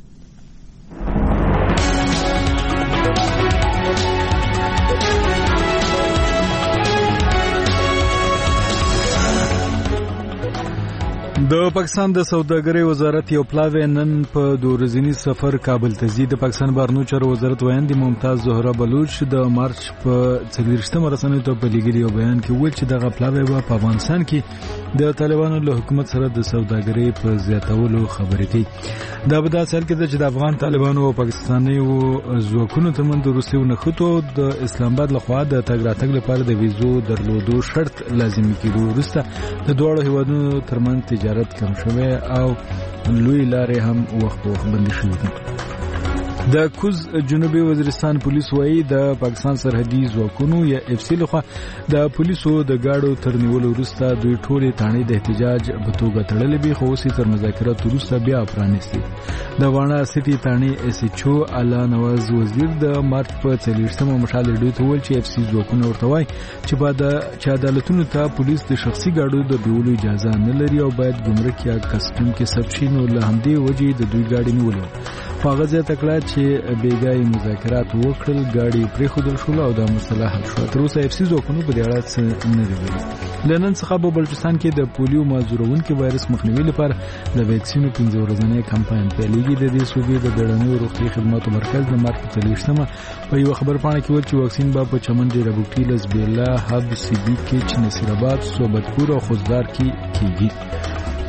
د پاکستان د سوداګرۍ وزارت یو پلاوی نن په 2 ورځني سفر کابل ته ځي. د پاکستان بهرنیو چارو وزارت ویاندې ممتاز زهره بلوچ د مارچ په 24مه رسنیو ته په لګیلي یو بیان کې ویل چې دغه پلاوی به په افغانستان کې د طالبانو له حکومت سره د سوداګرۍ په زیاتولو خبرې کوي. دا به داسې حال کې چې د افغان طالبانو او پاکستانیو ځواکونو ترمنځ د روسیې نښتو د اسلام آباد لخوا د تګ راتګ لپاره د ویزو درلودو شرط لازمي کېدو وروسته د دواړو هیوادونو ترمنځ تجارت کم شوی او لوی لارې هم وخت بندي شوې دي. د کوز جنوبي وزیرستان پولیس وایي د پاکستان سرحدي ځواکونو یا اف سی لخوا د پولیسو د گاډو تر نیولو وروسته دوی ټولې تاڼې د احتجاج په توګه تړلې وي، خو اوس تر مذاکرات وروسته بیا پرانیستي. د واڼه سټي تاڼې اس ایچ او الله نواز وزیر د مارچ په 40مه مشال ریډیو ته ویل چې اف سی ځواکونه ورته وایي چې عدالتونو ته پولیس د شخصي گاډو د بیولو اجازه نه لري او باید ګمرک یا کسټم کې ثبت شي. نو له همدې وجې د دوی گاډي نیولې هغه ځای تکړه چې بیګای مذاکرات وکړل، ګاډي پرېښودل شول او د مسله حل شو. تر اوسه اف سی ځواکونو په دې اړه څه نه دي ویلي. له نن څخه په بلوچستان کې د پولیو معذورونکي وایرس مخنیوي لپاره د ویکسینو 15 ورځنی کمپاین پیلېږي. د دې صوبې د بیړنیو روغتیایي خدماتو مرکز د مارچ په 30مه په یو خبرپاڼه کې ویل چې واکسین به په چمن ډیره بوټي، لزبیلا، هب، سیبی کې، نصیرآباد، صوبتپور او خوزدار کې کیږي.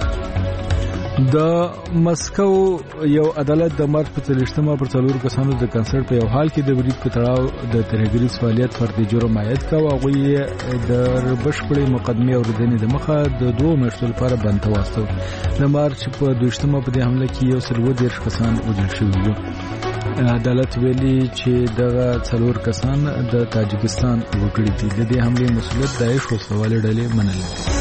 د مسکو یو عدالت د مارچ په 30مه پر 4 کسانو د کنسرت په یو حال کې د برید په تړاو د ترهګریز فعالیت فردي جرم عاید کاوه. هغوی د بشپړې مقدمې اوریدنې د مخه د 2 میاشتو لپاره بند واستو. د مارچ په 20مه په دې حمله کې 130 کسان وژل شوي وو. عدالت ویلي چې دغه 4 کسان د تاجکستان وګړي دي. د دې حملې مسؤلیت داعش وسوالې ډلې منلې.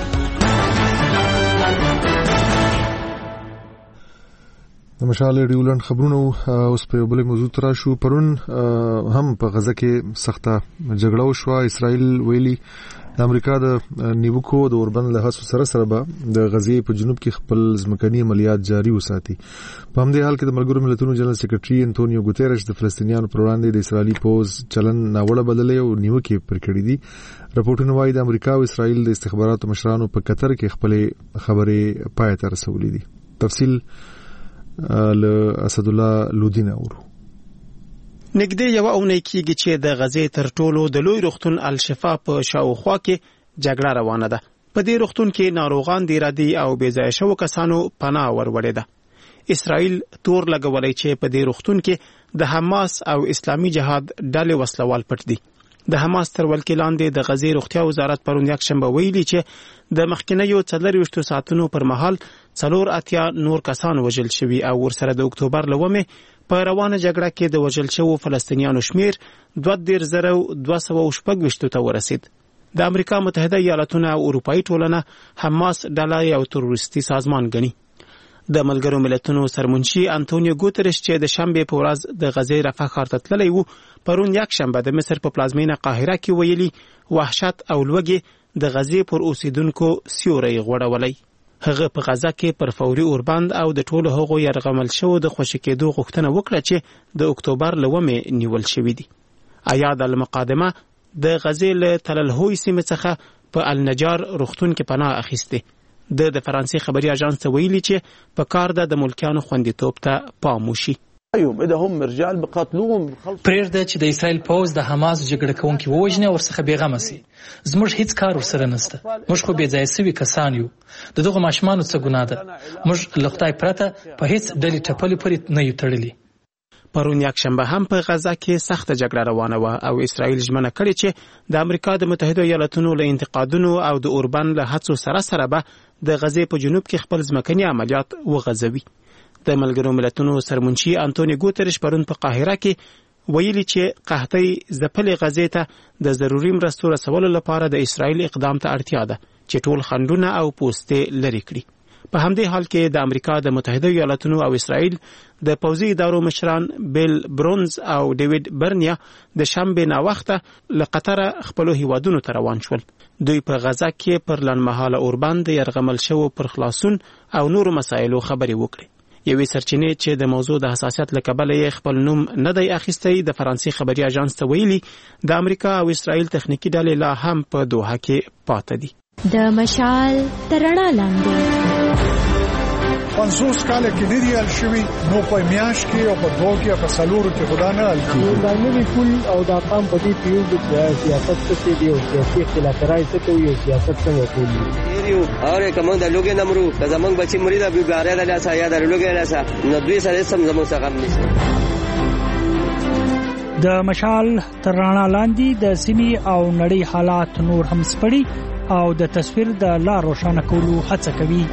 د مشال ریډیو لند خبرونه اوس په بل موضوع تر شو. پرون هم په غزه کې سخته جګړه وشوه. اسرائیل ویلي د امریکا د نیوکو د اوربند له هڅو سره به د غزې په جنوب کې خپل ځمکني عملیات جاري وساتي. په همدې حال کې د ملګرو ملتونو جنرال سیکریټري انټونیو ګوتيرش د فلسطینیانو پر وړاندې د اسرائیلي پوز چلن ناوړه بدلې او نیوکې پر کړې دي. راپورټونه وايي د امریکا او اسرائیل د استخباراتو مشرانو په قطر کې خپل خبرې پای ته رسولې دي. تفصیل له اسد الله لودین اورو. نږدې یو اونۍ کېږي چې د غزې تر ټولو د لوی روغتون الشفا په شاوخوا کې جګړه روانه ده. په دې روغتون کې ناروغان د ارادي او بې ځایه شوو کسانو پناه وروړې ده. اسرائیل تور لګولای چې په دې روغتون کې د حماس او اسلامي جهاد ډلې وسلوال پټ دي. د حماس تر ولکې لاندې د غزې روغتیا وزارت پرون یکشنبه ویلي چې د مخکینیو 24 ساعتونو پر مهال 84 نور کسان وژل شوي او ورسره د اکتوبر لومې په روانه جګړه کې د وژل شوو فلسطینیانو شمیر 22,226 ته ورسید. د امریکا متحده ایالاتونه او اروپאי ټولنه حماس ډله یو تروریستي سازمان ګڼي. د ملګرو ملتونو سرمنشي انټونیو ګوترش چې د شنبه په ورځ د غزې رفح ښار ته تللی وو، پرون یکشنبه د مصر په پلازمینه قاهره کې ویلي وحشت او لوږې د غزې پر اوسیدونکو سیوری غوړولی. هغه په غزه کې پر فوري اوربند او د ټولو هغو یرغمل شوو د خوشی کېدو غوښتنه وکړه چې د اکتوبر لومې نیول شوي دي. ایاد المقادمه د غزې له تللهوی سیمې څخه په النجار روغتون کې پناه اخیسته. د فرانسې خبري اژانس ته ویلي چې په کار د ملکیانو خوندیتوب ته پام وشي. پرېږده چې د اسرائیل پوز د حماس جګړه کوونکي ووژني او ورڅخه بېغمه سي. زموږ هیڅ کار ورسره نشته. موږ خو بې ځایه سوي کسان یو. د دغو ماشومانو څه ګناه ده؟ موږ له خدای پرته په هیڅ ډلې ټپلې پورې نه یو تړلي. پرون یکشنبه هم په غزه کې سخته جګړه روانه وه او اسرائیل ژمنه کړې چې د امریکا د متحده ایالاتونو له انتقادونو او د اوربند له هڅو سره به د غزې په جنوب کې خپل ځمکني عملیات وغځوي. د ملګرو ملتونو سرمنشي انټونیو ګوترش پرون په قاهره کې ویلي چې قحطۍ ځپلې غزې ته د ضروري مرستو رسولو لپاره د اسرائیل اقدام ته اړتیا ده چې ټول خنډونه او پوستې لرې کړي. په همدې حال کې د امریکا د متحده ایالاتونو او اسرائیل د پوځي ادارو مشران بیل برونز او ډیوډ برنیا د شنبه نا وخته له قطر خپل هیوادونو ته روان شول. دوی په غزه کې پر لنډمهاله اوربند یرغمل شوو پر خلاصون او نورو مسایلو خبرې وکړي. یوې سرچینې چې د موضوع د حساسیت له کبله یې خپل نوم نه دی اخیستی د فرانسې خبري اژانس ته ویلي د امریکا او اسرائیل تخنیکی ډلې لا هم په دوحه کې پاتې دي. د مشال ترڼا لاندې 50 کال کې نه دی شوی نو په میاش کې او په دوه کې په سلور کې خدا نه الکی دا نوی پول او دا قام په دې پیو د سیاست څخه دی او سیاسي اختلافات څخه کوي سیاست څنګه کوي یو اور کوم د لوګي نمرو د زمنګ بچی مرید ابو ګاره د لاسه یا د لوګي لاسه نو دوی سره سم زمو څخه نشي د مشال تر رڼا لاندې د سیمې او نړۍ حالات نور هم سپړي او د تصویر د لار روښانه کولو هڅه کوي.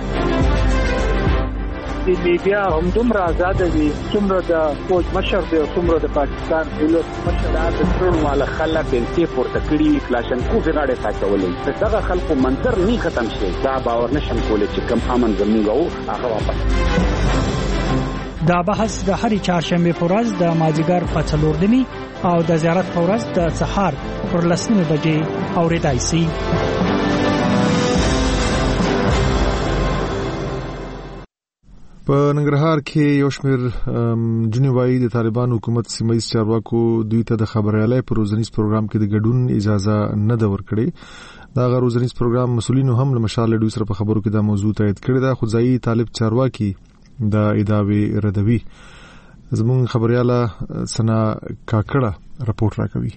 د میډیا هم دومره آزاد دي څومره د فوج مشر دی او څومره د پاکستان دولت مشر د ټول مال خلک بنتي پورته کړي کلاشنکو غاړه ساتولې دغه خلکو منظر نه ختم شي دا باور نشم کولای چې کم امن زموږ او هغه واپس. دا بحث د هرې چهارشنبه په ورځ د مازیګر په 4 نیمه او د زیارت په ورځ د سهار پر 10 بجې اورېدای شي. په ننګرهار کې یو شمېر جنوبي د طالبان حکومت سیمایي چارواکو دوی ته د خبريالۍ په روزنیز پروګرام کې د ګډون اجازه نه ده ورکړې. دا غو روزنیز پروګرام مسولینو هم له مشال دوی سره په خبرو کې دا موضوع تایید کړی دا. خدای طالب چارواکي دا ادعاوی ردوي. زمون خبرياله سنا کاکړه رپورټ راکوي.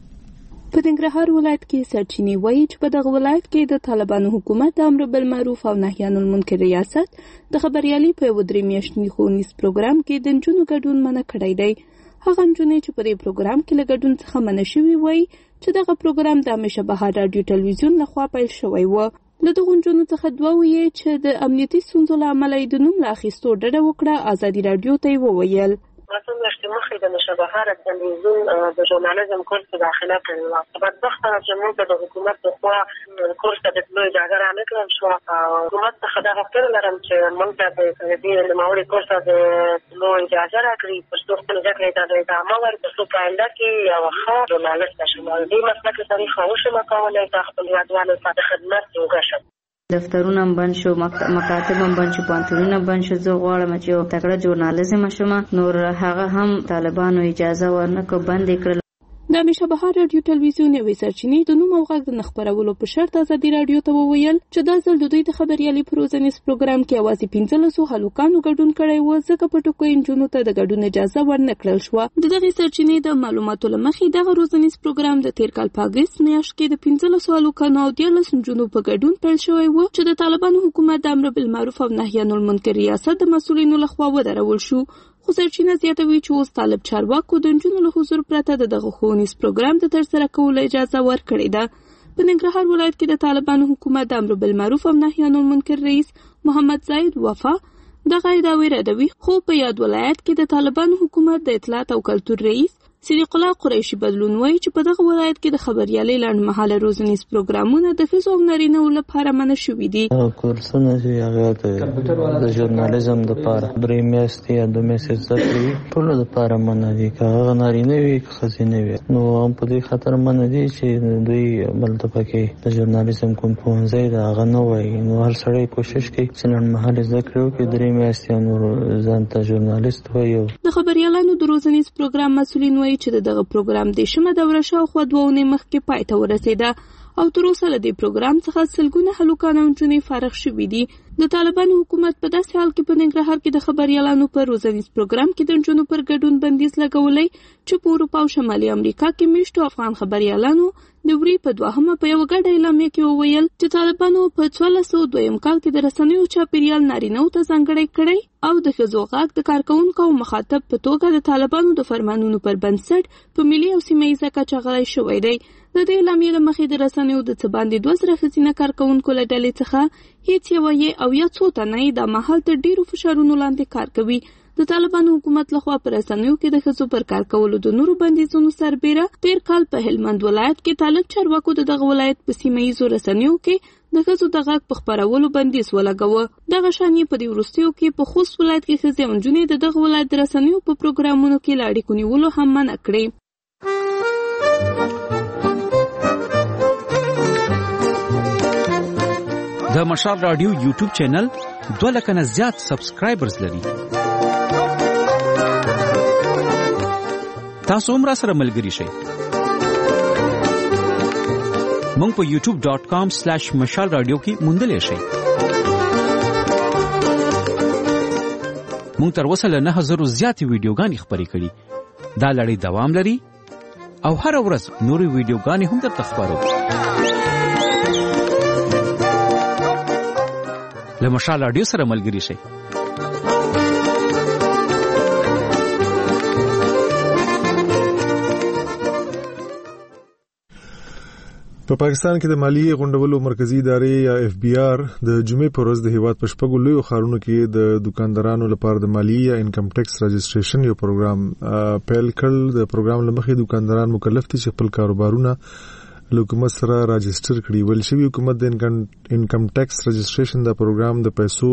په ننګرهار ولایت کې سرچینې وایي چې په دغه ولایت کې د طالبانو حکومت د امر بالمعروف او نهي عن المنکر ریاست د خبريالۍ په 3 میاشتني ښوونیز پروګرام کې د نجونو ګډون منع کړی دی. هغه نجونې چې په دې پروګرام کې له ګډون څخه منع شوي وایي چې دغه پروګرام د همیشه بهار رادیو ټلویزیون لخوا پیل شوی و. له دغو نجونو څخه دوه وایي چې د امنیتي ستونزو له امله د نوم له اخیستو ډډه وکړه. ازادي رادیو ته یې وویل مثلا مخکې د مشابهت تلویزیون د ژورنالیزم کورس داخله کړی و. بدبختانه چې موږ د حکومت د خوا کورس ته د تلو اجازه رانکړل شوه. حکومت څخه دا غوښتنه لرم چې موږ ته د دې نوموړي کورس ته د تلو اجازه راکړي تر څو خپلې زده کړې ته ادامه ورکړي تر څو په آینده کې یوه ښه ژورنالسټ شم. دې مسلک کې سړي ښه وشم کولی ته خپل هېوادوالو ته د خدمت جوګه شم. دفترونه بند شو، مکاتب بند شو، پانتونونه بند شو. زه غواړم چې یو تکړه ژورنالیزم شم. نور هغه هم طالبانو اجازه ورنکړه بند کړل. د همیشه بهار رادیو ټلویزیون یوې سرچینې د نوم او غږ د خبرولو په شرط ازادي رادیو ته وویل چې دا ځل د دوی د خبريالۍ په روزنیز پروګرام کې یوازې 15 هلوکانو ګډون کړی و ځکه په ټکو نجونو ته د ګډون اجازه ورنکړل شوه. دغه سرچینې د معلوماتو لمخې دغه روزنیز پروګرام د تیر کال په اگست میاشت کې د 15 هلوکانو او 13 نجونو په ګډون پیل شوی و چې د طالبانو حکومت د امر بالمعروف او نهي عن المنکر ریاست د مسؤلینو لخوا ودرول شو. خو سرچینه زیاتوي چې اوس طالب چارواکو د نجونو له حضور پرته دغه ښوونیز پروګرام ته ترسره کولو اجازه ورکړې ده. په ننګرهار ولایت کې د طالبانو حکومت د امر بالمعروف او نهي عن المنکر رئیس محمد زاید وفا دغه ادعاوې ردوي. خو په یاد ولایت کې د طالبانو حکومت د اطلاعات او کلتور رئیس صدیق الله قریشي بدلون وایي چې په دغه ولایت کې د خبريالۍ لنډمهاله روزنیز پروګرامونه د ښځو او نارینه‌و لپاره منع شوي دي. کورسونه چې هغه د ژورنالیزم لپاره 3 میاشتې یا 2 میاشتې زده کړې ټول لپاره منع دي. که هغه نارینه وي که ښځینه وي نو هم په دې خاطر منع دي چې دوی بلته پکې د ژورنالیزم کوم پوهنځی د هغه نه وایي. نو هر سړی کوشش کوي چې لنډمهاله زده کړې وکړي 3 میاشتې نور ځان ته ژورنالیست وایي. د خبريالانو د روزنیز پروګرام مسؤلین وایي چې دغه پروګرام د شمه دوره شاوخوا 2 اونۍ مخکې پای ته ورسېده او تر اوسه له دې پروګرام څخه سلګونه هلوکان او نجونې فارغ شوي دي. د طالبانو حکومت په داسې حال کې په ننګرهار کې د خبريالانو پر روزنیز پروګرام کې د نجونو پر ګډون بندیز لګولې چې په اروپا او شمالي امریکا کې میشتو افغان خبريالانو د وری په 2مه په یو ګډه اعلامیه کې وویل چې طالبانو په 1402 کال کې د رسنیو چاپیریال نارینه‌و ته ځانګړی کړی او د ښځو غږ د کارکونکو او مخاطب په توګه د طالبانو د فرمانونو پر بنسټ په ملي او سیمه‌ییزه کچه غلی شوی دی. د دې اعلامیې له مخې د رسنیو د څه باندې 2000 ښځینه کارکونکو له ډلې څخه هیڅ یوه یې او یا څو تنه یې د مهال تر ډیرو فشارونو لاندې کار کوي. د طالبانو حکومت لخوا پر رسنیو کې د ښځو پر کار کولو د نورو بندیزونو سربیره تیر کال په هلمند ولایت کې طالب چارواکو دغه ولایت په سیمه‌ییزو رسنیو کې د ښځو د غږ په خپرولو بندیز ولګاوه. دغه شان یې په دې وروستیو کې په خوست ولایت کې ښځې او نجونې د دغه ولایت د رسنیو په پروګرامونو کې له اړیکو نیولو هم منع کړې. د مشال رادیو یوټیوب چینل 2 لک نه زیات سبسکرایبرز لري. تاسو هم را سره ملګري شئ. مونږ په youtube.com/mashalradio کې موندلی شئ. موږ تر اوسه له 9000 زیاتې ویډیوګانې خپرې کړي. دا لړۍ دوام لري او هر ورځ نورې ویډیوګانې هم درته خپرو. له مشال رادیو سره ملګري شئ. په پاکستان کې د مالیې غونډولو مرکزی ادارې یا اف بی آر د جمعې پر ورځ د هیواد په شپږو لویو ښارونو کې د دکاندارانو لپاره د مالیې یا انکم ټیکس رجسټریشن یو پروګرام پیل کړ. د پروګرام لمخې دکانداران مکلف دي چې خپل کاروبارونه له حکومت سره راجستر کړي. ویل شوی حکومت د انکم ټیکس رجسټریشن د پروګرام د پیسو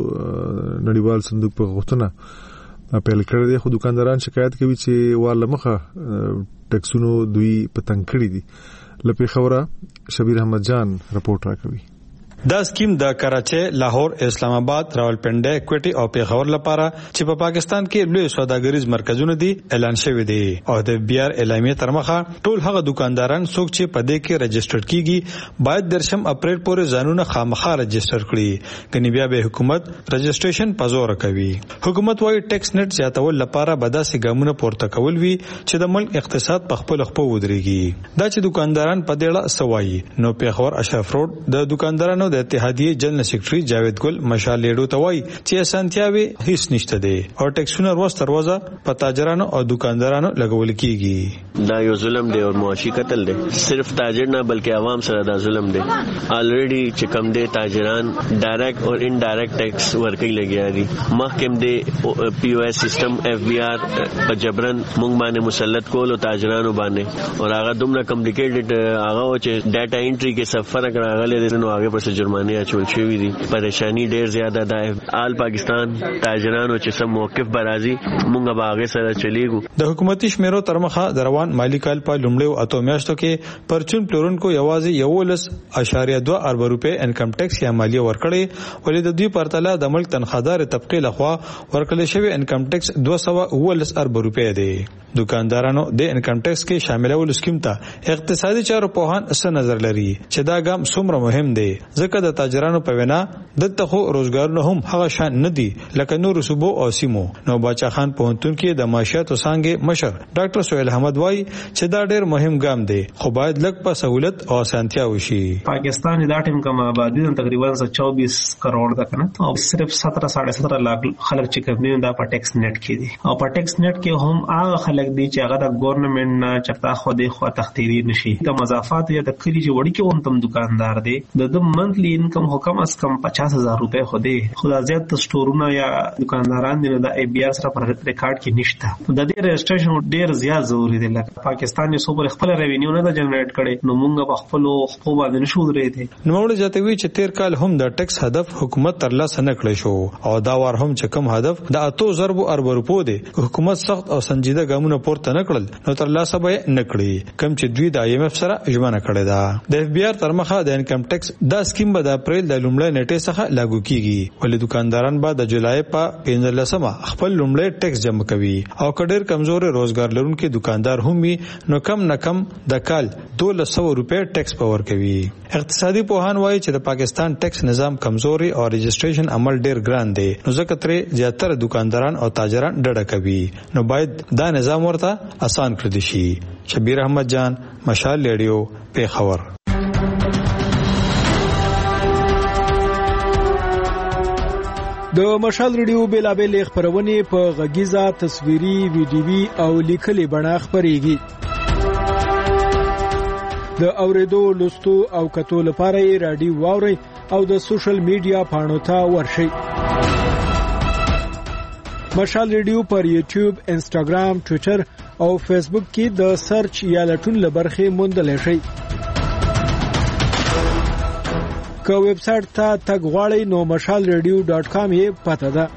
نړیوال صندوق په غوښتنه پیل کړی دی، خو دکانداران شکایت کوي چې واله مخه ټیکسونو دوی پتنګ کړی دي. لپی خبره شبیر احمد جان رپورټ راکوي. دا سکیم د کراچۍ، لاهور، اسلام آباد، راولپنډي، کوټي او پیښور لپاره چې په پاکستان کې لوی سوداګریز مرکزونه دي اعلان شوی دی او د بیر اعلامیه تر مخه ټول هغه دکانداران څوک چې په دې کې رجسټر کیږي باید 10 اپریل پورې ځانونه خامخا رجسټر کړي، کني بیا به حکومت رجسټریشن په زور کوي. حکومت وايي ټیکس نیټ زیاتول لپاره بداسي ګامونه پورته کول وی چې د ملک اقتصاد په خپل خپل ودرېږي. دا چې دکانداران په دې اړه سوایي نو پیښور اشرف روډ د دکاندارانو د اتحادیه جنرال سیکریټري جاوید ګل مشال لیډو ته وایي چې اسانتیاوي هیڅ نشته دي او ټیکسونه روز تر روزه په تاجرانو او دکاندارانو لګول کیږي. دا یو ظلم دی او معاشي قتل دی. صرف تاجر نه بلکې عوام سره دا ظلم دی. الریډي چې کم دي تاجران ډایرکټ او انډایرکټ ټیکس ورکړي لګیا دي. مخکې دي پی او اس سیستم اف بی آر په جبرن مونږ باندې مسلط کول او تاجرانو باندې او هغه دومره کمپلیکیټډ هغه چې ډاټا انټری کې سفر راغلي دي نو هغه پر جرمانه اچول شوی دي. پریشانی ډیر زیاده ده. آل پاکستان تاجرانو چې سم موقف برازي مونږ به هغه سره چلیږو. د حکومتي شمیرو تر مخه د روان مالی کال په لومړیو اتو میاشتو کې پرچون پلورونکو یوازې 11.2 ارب روپے انکم ټیکس یا مالیه ورکړي، ولې د دوی پرتله د ملک تنخوادار طبقه لخوا ورکړل شوی انکم ټیکس 219 ارب روپے دی. دکاندارانو د انکم ټیکس کې شاملول سکیم ته اقتصادي چارو په هان څه نظر لري چې دا ګام څومره مهم دی، ځکه د تاجرانو په وینا دلته خو روزګارونه هم هغه شان نه دي لکه نور صوبو او سیمو. نو باچا خان پوهنتون کې د معاشیات او څنګه مشر ډاکټر سہیل احمد وایي چې دا ډېر مهم ګام دی خو باید لږ په سہولت او اسانتیا وشي. پاکستان دا ټیم کوم آبادی تقریبا 24 کروڑ ده کنه او صرف 17.5 लाख خلک چې کوي دا په ټیکس نیټ کې دي او په ټیکس نیټ کې هم هغه خلک دي چې هغه د ګورنمنت نه چرتا خو دې خو تختیری نشي. د مضافات یا د کلی چې وړي کې اون تم دکاندار دی د منتلی انکم حکم از کم 50,000 روپے خو دې خدا زیات سٹورونه یا دکانداران دي د ای بی آر سره پر ریکارډ کې نشته. د دې رجسټریشن ډیر زیات ضروری دی. لکه پاکستان یې صوبر خپل ریوینیو نه جنریټ کړي نو موږ په خپل خو باندې نشو درې دي. نو جاتوي چې 13 کال هم د ټیکس هدف حکومت ترلاسه نه کړی شو او دا وار هم چې کم هدف د 8 ارب روپو دی حکومت سخت او سنجیده ګامونه پورته نه کړل نو ترلاسه به نه کړی کم چې دوی د IMF سره ژمنه کړې ده. د اف بی آر تر مخه د انکم ټیکس دا سکیم به د اپریل د لومړۍ نیټې څخه لاګو کیږي، ولې دکانداران به د جولای په 15مه خپل لومړی ټیکس جمع کوي او کډیر کمزوري روزګار لرونکي دکاندار هم وي نو کم نه کم د کال 1200 روپے ټیکس پور کوي. اقتصادي پوهان وایي چې د پاکستان ټیکس نظام کمزوري او رجسټریشن عمل ډیر ګران دی نو ځکه ترې زیاتره دکانداران او تاجران ډډه کوي نو باید دا نظام ورته آسان کړی شي. شبیر احمد جان مشال ریډیو پیښور. د مشال ریډیو بیلابل خبرونه په غږیزه تصویري ویډیوي او لیکلي بڼه خبريږي. د اوریدو لوستو او کتو لپاره یې رادیو واوري او د سوشل میډیا پاڼو ته ورشئ. مشال ریډیو پر یوټیوب، انسټاګرام، ټوئیټر او فیسبوک کې د سرچ یا لټون لبرخه موندل شي. که ویب سټ ته تګ غواړئ نو mashalradio.com یې پته ده.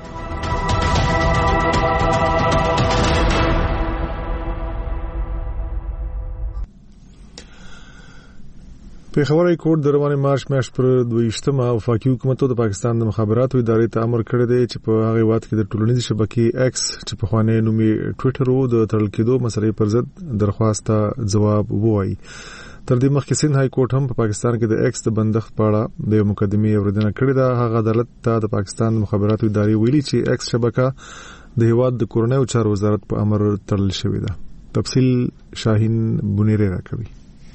په خبري کوډ د رواني مارچ میاشت پر 22مه وفاقي حکومت د پاکستان د مخابراتو ادارې ته امر کړی دی چې په هغه وخت کې د ټولنیزې شبکې ایکس چې په خوانې نومي ټوئیټر وو د تړل کېدو مسلې پر ضد درخواست ته جواب ووایي. تر دې مخکې سند های کورټ هم په پاکستان کې د ایکس د بندښت په اړه د مقدمې اوریدنه کړې ده. هغه عدالت ته د پاکستان مخابراتو ادارې ویلي چې ایکس شبکه د هیواد د کورنیو چارو وزارت په امر تړل شوې ده. تفصیل شاهین بنيري راکوي.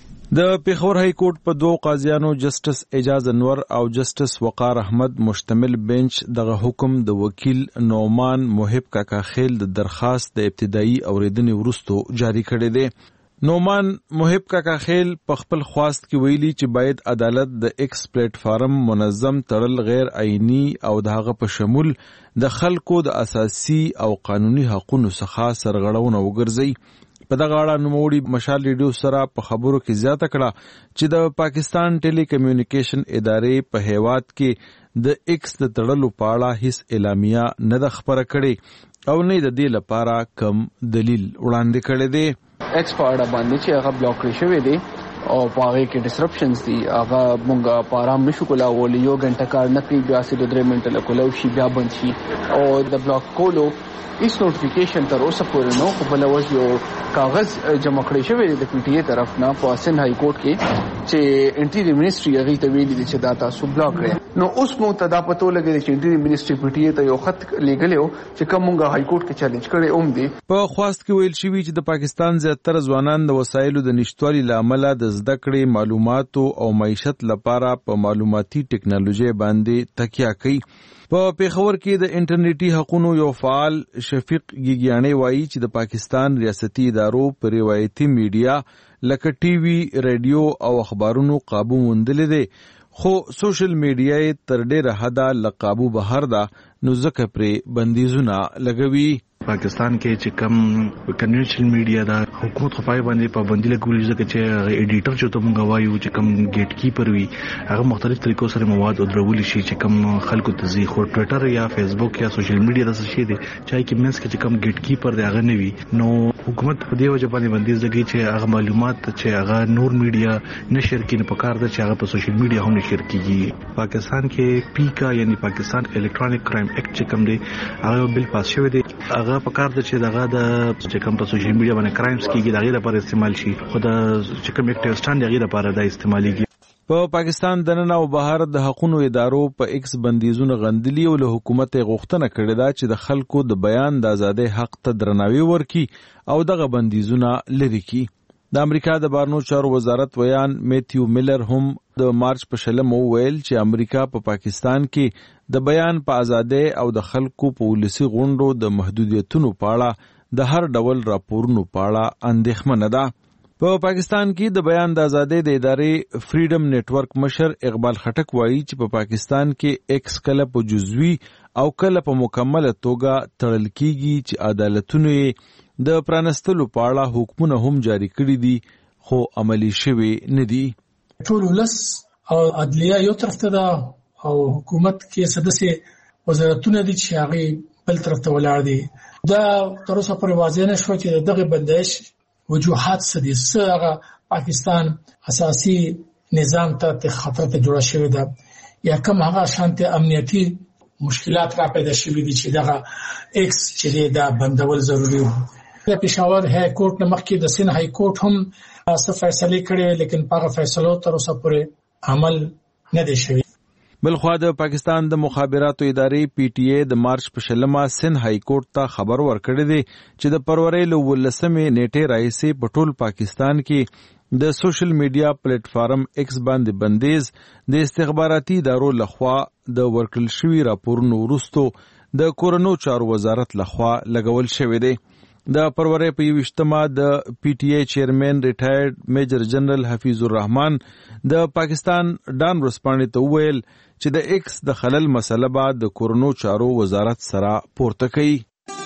د پیښور های کورټ په دوه قاضیانو جسټس اعجاز انور او جسټس وقار احمد مشتمل بنچ دغه حکم د وکیل نومان محب کاکا خیل د درخواست د ابتدایي اوریدنې وروسته جاری کړی دی. نومان محب کاکا خیل په خپل خواست کې ویلي چې باید عدالت د ایکس پلیټ فارم منظم تړل غیر آئینی او دغه په شمول د خلکو د اساسي او قانوني حقوقو څخه سرغړونه وګرځي. په دغه اړه نوموړي مشال ریډیو سره په خبرو کې زیاته کړه چې د پاکستان ټیلی کمیونیکیشن ادارې په هیواد کې د ایکس د تړلو په اړه هیڅ اعلامیه نه ده خبره کړې او نه د دې لپاره کم دلیل وړاندې کړی دی. ایکس په اړه باندې چې هغه بلاک کړی شوی دی او په هغه کې ډسرپشنز دي هغه مونږه په آرام نشو کولای. یو غنټه کار نه کوي بیا سې د 3 منټه لکولو شي بیا بند شي او د بلاک کولو هیڅ نوټیفیکیشن تر اوسه پورې نو خو بل اوس یو کاغذ جمع کړی شوی دی د پی ټی ای طرف نه په سند های کورټ کې چې انټیریم منیسټری هغه ته ویلي دي چې دا تاسو بلاک کړئ. نو اوس مو ته دا پته لګی چې انټیریم منیسټری پی ټی ای ته یو خط لګلیو چې کومه های کورټ کې چیلنج کړي اوم دي. په خواست کې ویل شوی چې د پاکستان زیاتره ځوانان د وسایلو د نشټوالي لامل د زده کړې معلوماتو او معیشت لپاره په معلوماتي ټکنالوژي باندې تکیه کوي. په پیښور کې د انټرنیټي حقوقو یو فعال شفیق ګیګیانی وایي چې د پاکستان ریاستي ادارو پر روایتي میډیا لکه ټي وي، رادیو او اخبارونو قابو موندلې دي خو سوشل میډیا تر ډیره حده له قابو بهر ده نو ځکه پرې بندیزونه لګوي. پاکستان کې چې کم کنونشنل میډیا دا حکومت خفای باندې پابندي لګولې ځکه چې ایډیټر چې ته مونږ وایو چې کم ګیټ کیپر وي هغه مختلف طریقو سره مواد درول شي چې کم خلکو ته زی خو ټوئیټر یا فیسبوک یا سوشل میډیا د څه شي دي چې کې منس کې چې کم ګیټ کیپر دی هغه نه وي. نو حکومت په دې وجه باندې بندیز لګي چې هغه معلومات چې هغه نور میډیا نشر کینې په کار ده چې هغه په سوشل میډیا هم نشر کیږي. پاکستان کې پیکا یعنی پاکستان الکترونیک کرائم ایکټ چې کم دی هغه بل پاس شوی دی. هغه په کار د چې دغه د چې کوم په سوشل میډیا باندې کرایمز کیږي دغه لپاره استعمال شي خو د چې کوم اکټیو سټاند دغه لپاره د استعماليږي. په پاکستان د نن او بهر د حقوقو ادارو په ایکس بندیزونه غندلي او له حکومت غوښتنه کړې ده چې د خلکو د بیان د ازادۍ حق ته درناوی ورکړي او دغه بندیزونه لري کړي. د امریکا د بهرنیو چارو وزارت ویان میتیو میلر هم د مارچ په 16 ویل چې امریکا په پاکستان کې د بیان په ازادۍ او د خلکو په ولسی غونډو د محدودیتونو په اړه د هر ډول راپورونو په اړه اندېښمنه ده. په پاکستان کې د بیان د ازادۍ د ادارې فریډم نتورک مشر اقبال خټک وایي چې په پاکستان کې ایکس کله په جزوي او کله په مکمله توګه تړل کیږي چې عدالتونه د پرانستلو په اړه حکمونه هم جاری کړي دي خو عملی شوي نه دي. ټول ولس او عدلیه یو طرف ته ده او حکومت کې سدسه وزارتونه دي چې هغه بل طرف ته ولاړ دي. دا تر اوسه پورې واضح نه شو چې دغه بندش وجوهات څه دي. هغه پاکستان اساسي نظام ته خطر ته جوړ شوی ده یا کوم هغه شانته امنیتي مشکلات را پیدا شوي دي چې دغه ایکس چې دا بندول ضروری و. د پېښور های کورټ نه مخکې د سند های کورټ هم څه فیصله کړې لیکن هغه فیصلو تر اوسه پورې عمل نه دی شوی. بلخوا د پاکستان د مخابراتو ادارې پی ټی ای د مارچ په 16 سند های کورټ ته خبر ورکړی دی چې د فروری له 18 نیټې راهیسې په ټول پاکستان کې د سوشل میډیا پلیټ فارم ایکس باندې بندیز د استخباراتي ادارو لخوا د ورکړل شوی راپورونو وروسته د کورونو چارو وزارت لخوا لګول شوی دی. د فروری په 21 د پی ټی ای چیرمن ریټایرډ میجر جنرال حفیظ الرحمن د پاکستان ډان ورسپانې ته وویل چې د ایکس د خلل مسله بعد د کورونو چارو وزارت سره پورته کړي.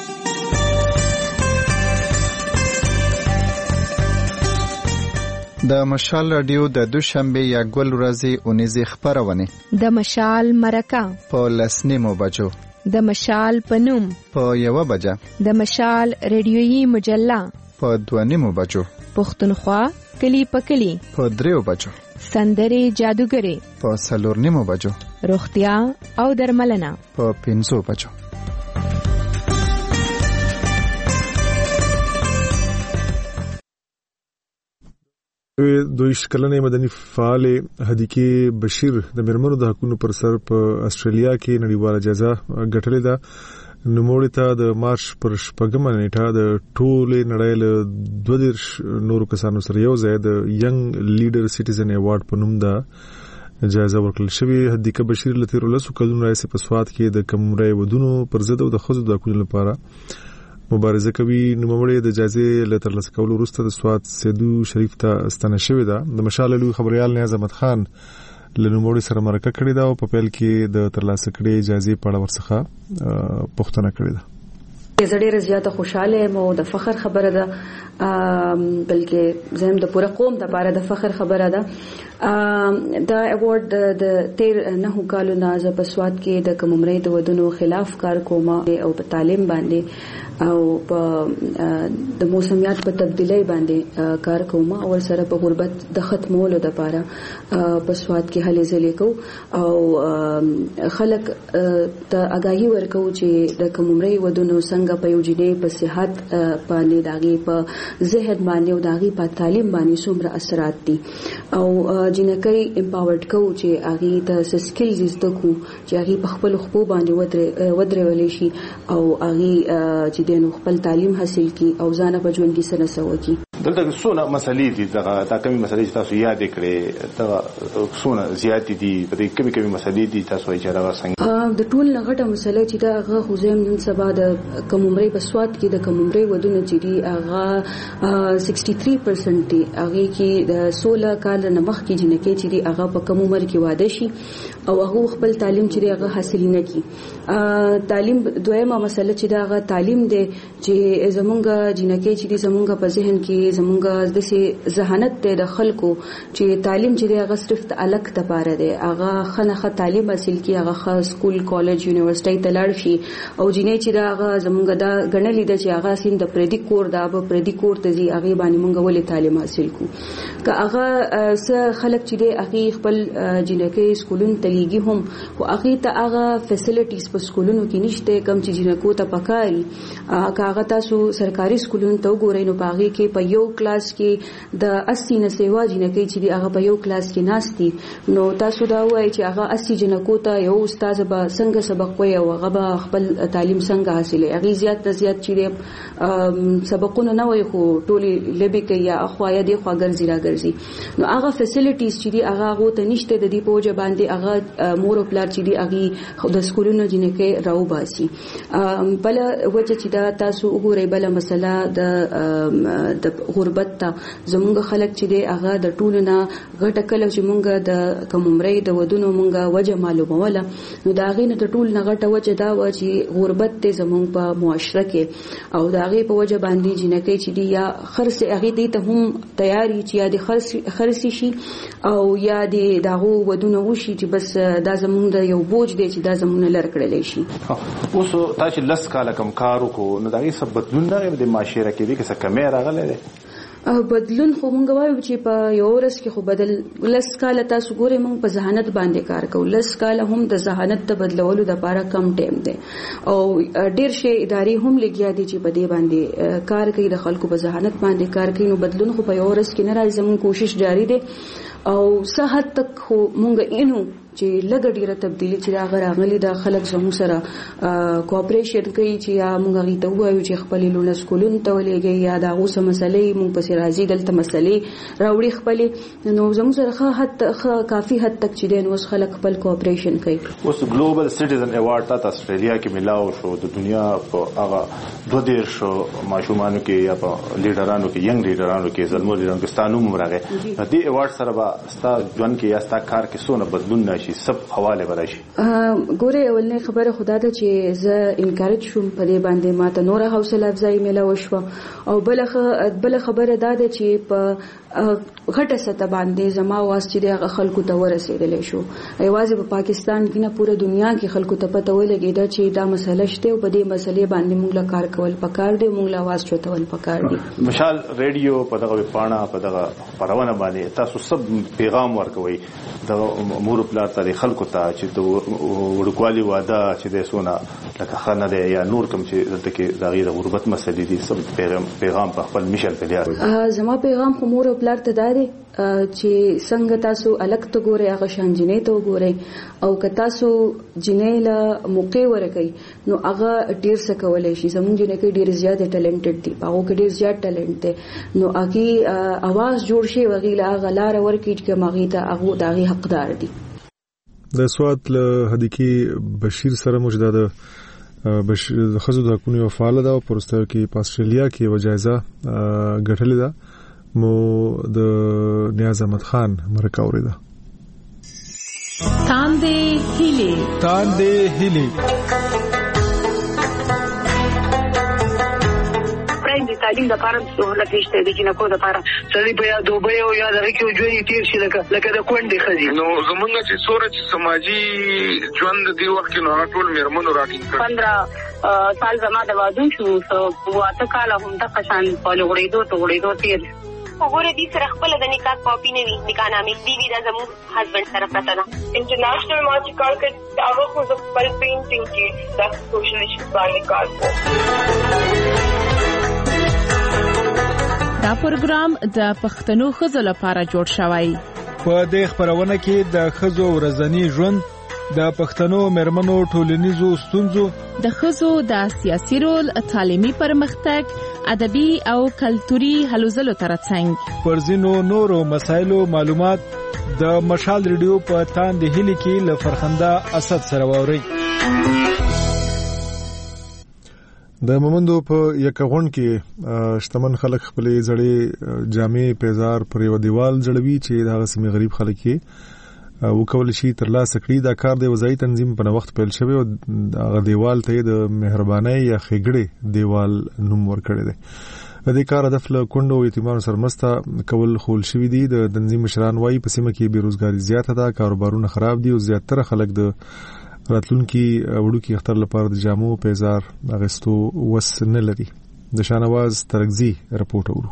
د مشال رادیو د دوشنبه یا ګل ورځې اونیزه خبرونه د مشال مرکه په لسنیمو بجو د مشال پنوم په 1 بجه د مشال ریډیویی مجله په 2 بجو پښتونخوا کلی په کلی په 3 بجو سندري جادوګری په 4 بجو روغتیا او درملنه په 5 بجو. دویش کلنې مدني فعال هدیکه بشیر د مرمنو د حقوقو پر سر په استرالیا کې نړیواله جایزه ګټلې ده. نوموړي ته د مارچ پر 4 نیټه د ټولې نړۍ له 22 نورو کسانو سره یو ځای د ینګ لیډر سټیزن ایوارډ په نوم ده جایزه ورکړل شوې. هدیکه بشیر له 13 کلونو راځي په سواد کې د کمرې ودونو پر ضد او د خزو د حقوقو لپاره مبارزه کوي. نوموړي د جایزې له ترلاسه کولو وروسته د سواد سیدو شریف ته ستنه شوې ده. د مشال لوی خبريال نیاز احمد خان له نوموړي سره مرکه کړې ده او په پیل کې د ترلاسه کړې جایزې په اړه ورڅخه پوښتنه کړې ده. زه ډېره زیاته خوشاله یم او د فخر خبره ده، بلکې زم د پوره قوم د لپاره د فخر خبره ده. دا ایوارډ د 13 کالو نه زه په سواد کې د کمرې د ودونو خلاف کار کوم او په تعلیم باندې او په د موسمیات په تبدیلی باندې کار کوم او سره په غربت د ختمولو لپاره په سواد کې هلې ځلې کو او خلک ته آگاهي ورکو چې د کمرې ودونو څنګه په یو جنې په صحت باندې داغي په ذهن باندې او داغي په تعلیم باندې څومره اثرات دي او جنکې امپاورډ کو چې هغه ته سکلز زده کو چې هغه په خپل خپل باندې ودرولې شي او هغه چې د خپل تعلیم حاصل کی او ځان په ژوند کې سره سوي. دلته څونه مسلې دي دا کومې مسلې چې تاسو یاد کړې دا څونه زیات دي په دې کومې مسلې دي تاسو یې چاره څنګه د ټول لغټه مسله چې دا هغه خوځم نن سبا د کمرې په سواد کې د کمرې ودونه چې دي هغه 63% دي. هغه کې د 16 کال نه مخکې جنکې چې دي هغه په کم عمر کې واده شي او هغه خپل تعلیم چې هغه حاصل نه کړي. تعلیم دویمه مسله چې دا هغه تعلیم دی چې زمونږ جنکې چې دي زمونږ په ذهن کې زمونږ د سي ذهانت د خلکو چې تعلیم چې هغه صرف د الګ ته پاره دی، هغه خنخه تعلیم حاصل کی، هغه سکول کالج یونیورسيټي ته لاړ شي او جنې چې هغه زمونږ د غنلې د چې هغه سین د پردي کور دا په پردي کور ته ځي هغه باندې مونږ ولې تعلیم حاصل کو که هغه س خلک چې هغه خپل جنکې سکولون تلیږي هم او هغه ته هغه فیسیلیټیز په سکولونو کې نشته کم چې جنکو ته پکاري. هغه تاسو سرکاري سکولونو ته وګورئ نو پاغي کې په یو کلاس کې د 80 نه سیوا جنکې چې هغه په یو کلاس کې ناشتي نو تاسو دا وایي چې هغه 80 جنکو ته یو استاد به څنګه سبق وایي او هغه به خپل تعلیم څنګه حاصلې. هغه زیات زیات چې سبقونه نه وایي خو ټولي لبي کوي یا اخوا یا دی خوا ګرځي را ګرځي نو هغه فیسیلیټیز چې هغه غو ته نشته د دې پوجا باندې هغه مور او پلار چې هغه د سکولونو جنکې راو باسي. بل وجه چې دا تاسو وګورئ بل مسله د غربت ته زمونږ خلک چې دی هغه د ټولو نه غټه کله چې مونږ د کمرې د ودونو مونږ وجه معلوموله نو دا غي نه د ټول نه غټه وجه دا و چې غربت ته زمونږ په معاشره کې او دا غي په وجه باندې جنکې چې دی یا خرڅ هغه دی ته هم تیاری چې یا د خرڅ شي او یا د داغو ودونه وشي چې بس دا زمونږ د یو بوج دی چې دا زمونږ لر کړلې شي. اوس تاسو لس کاله کم کارو کو نو دا غي سبب نه د معاشره کې دي که څه کمه راغله ده بدلون خو مونږ وایو چې په یو ورځ کې خو بدل لس کاله تاسو ګورئ مونږ په ذهانت باندې کار کوو. لس کاله هم د ذهانت ته بدلولو لپاره کم ټیم دی او ډیر شي ادارې هم لګیا دي چې په دې باندې کار کوي د خلکو په ذهانت باندې کار کوي نو بدلون خو په یو ورځ کې نه راځي. زموږ کوشش جاری دی او صحت تک خو مونږ اینو چې لګ ډیره تبدیلی چې راغلي د خلک زموږ سره کوآپریشن کوي چې یا موږ غي ته وایو چې خپل لونه سکولون ته ولېږي یا دا اوسه مسلې موږ په راځي دلته مسلې راوړي خپل نو زموږ سره کافي حد تک چې د نو خلک خپل کوآپریشن کوي. اوس ګلوبل سټیزن ایوارډ ته استرالیا کې ملاو شو د دنیا په هغه 2 شو ماشومانو کې یا په لیډرانو کې ینګ لیډرانو کې زلمو لیډرانو کې ستانو مرغه د دې ایوارډ سره به ستا ژوند کې یا ستا کار کې څونه بدلون نشي سب حواله ورشي. ګوره اولنې خبره خدا ته چې زه انکارج شوم په دې باندې ماته نور حوصله افزای ملاو شو او بل خبره دا ده چې په غټه سطح باندې زما واس چې د خلکو ته ورسېدل شو. ایوازې په پاکستان کې نه پوره دنیا کې خلکو ته پته ولګیدا چې دا مسله شته او په دې مسلې باندې موږ له کار کول پکار دی موږ له واس چوتول پکار دی. مشال ریډیو په دغه پاڼه په دغه پرونه باندې تاسو سب پیغام ورکوي د امور پلار پکار ته خلکو ته چې د وړوکوالي واده چې د سونه لکه خانه دی یا نور کوم چې دلته کې د غیر غربت مسلې دي سم پیغام په خپل میشن په لار زما پیغام خو مور او پلار ته داري چې څنګه تاسو الګ ته ګورئ هغه شان جنې ته وګورئ او که تاسو جنې له موقع ورکړئ نو هغه ډیر څه کولای شي. زموږ جنې کې ډیر زیات ټیلنټډ دي، هغه کې ډیر زیات ټیلنټ دی نو هغه اواز جوړ شي وغیله هغه لار ورکړي چې ماغي ته هغه داغي حقدار دي. د سواد له حدیقي بشیر سره موجوده د خزو د حقوقو او فعال ده او پرستو کې په استرالیا کې وجایزه ګټلې ده مو د نیاز احمد خان مرکه اوریده. تاندې هیلي تعلیم د پاره سہولت نشته د جنکو د پاره سړي په یاد دوبه او یاد راکې ژوند تیر شي لکه د کونډې خزي نو زمونږ چې سورج سماجی ژوند دی وخت کې نو ټول میرمنو راټینګ 15 سال زما د واده شو واته کال هم د قشان په لوړېدو تیر وګوره دې سره خپل د نکاح کاپی نه وي نکاح نامې دی دا زمو هسبند سره پته ده. انټرنیشنل ما چې کار کوي هغه خو د خپل پینټینګ کې د سوشل ایشوز باندې کار کوي. دا پروګرام د پښتنو ښځو لپاره جوړ شوی. په دې خبرونه کې د ښځو ورځنی ژوند، د پښتنو مېرمنو ټولنیزو ستونزو، د ښځو د سیاسي رول، تعلیمي پرمختګ، ادبي او کلتوري هلو ځلو ترڅنګ پر ځینو نورو مسایلو معلومات د مشال ریډیو په تاندې هیلي کې له فرخنده اسد سره واوري. د مومندو په یکغون کې شتمن خلک خپلې زړې جامې پیزار پر یو دیوال جوړوي چې د هغه سیمې غریب خلک کې وکول شي ترلاسه کړي. دا کار د وځي تنظیم په وخت پیل شوی او هغه دیوال ته د مهرباني یا خېګړې دیوال نوم ورکړی دی. د دې کار هدف له کندو او یتیمانو سرمسته کول خول شوی دی. د تنظیم مشران وايي په سیمه کې بیروزګاری زیاته ده، کاروبارونه خراب دي او زیاتره خلک د راتلونکي وړوکی اختر لپاره د جامو پیزار اغستو وس نه لري. د شانواز ترغزي رپورټ اورو.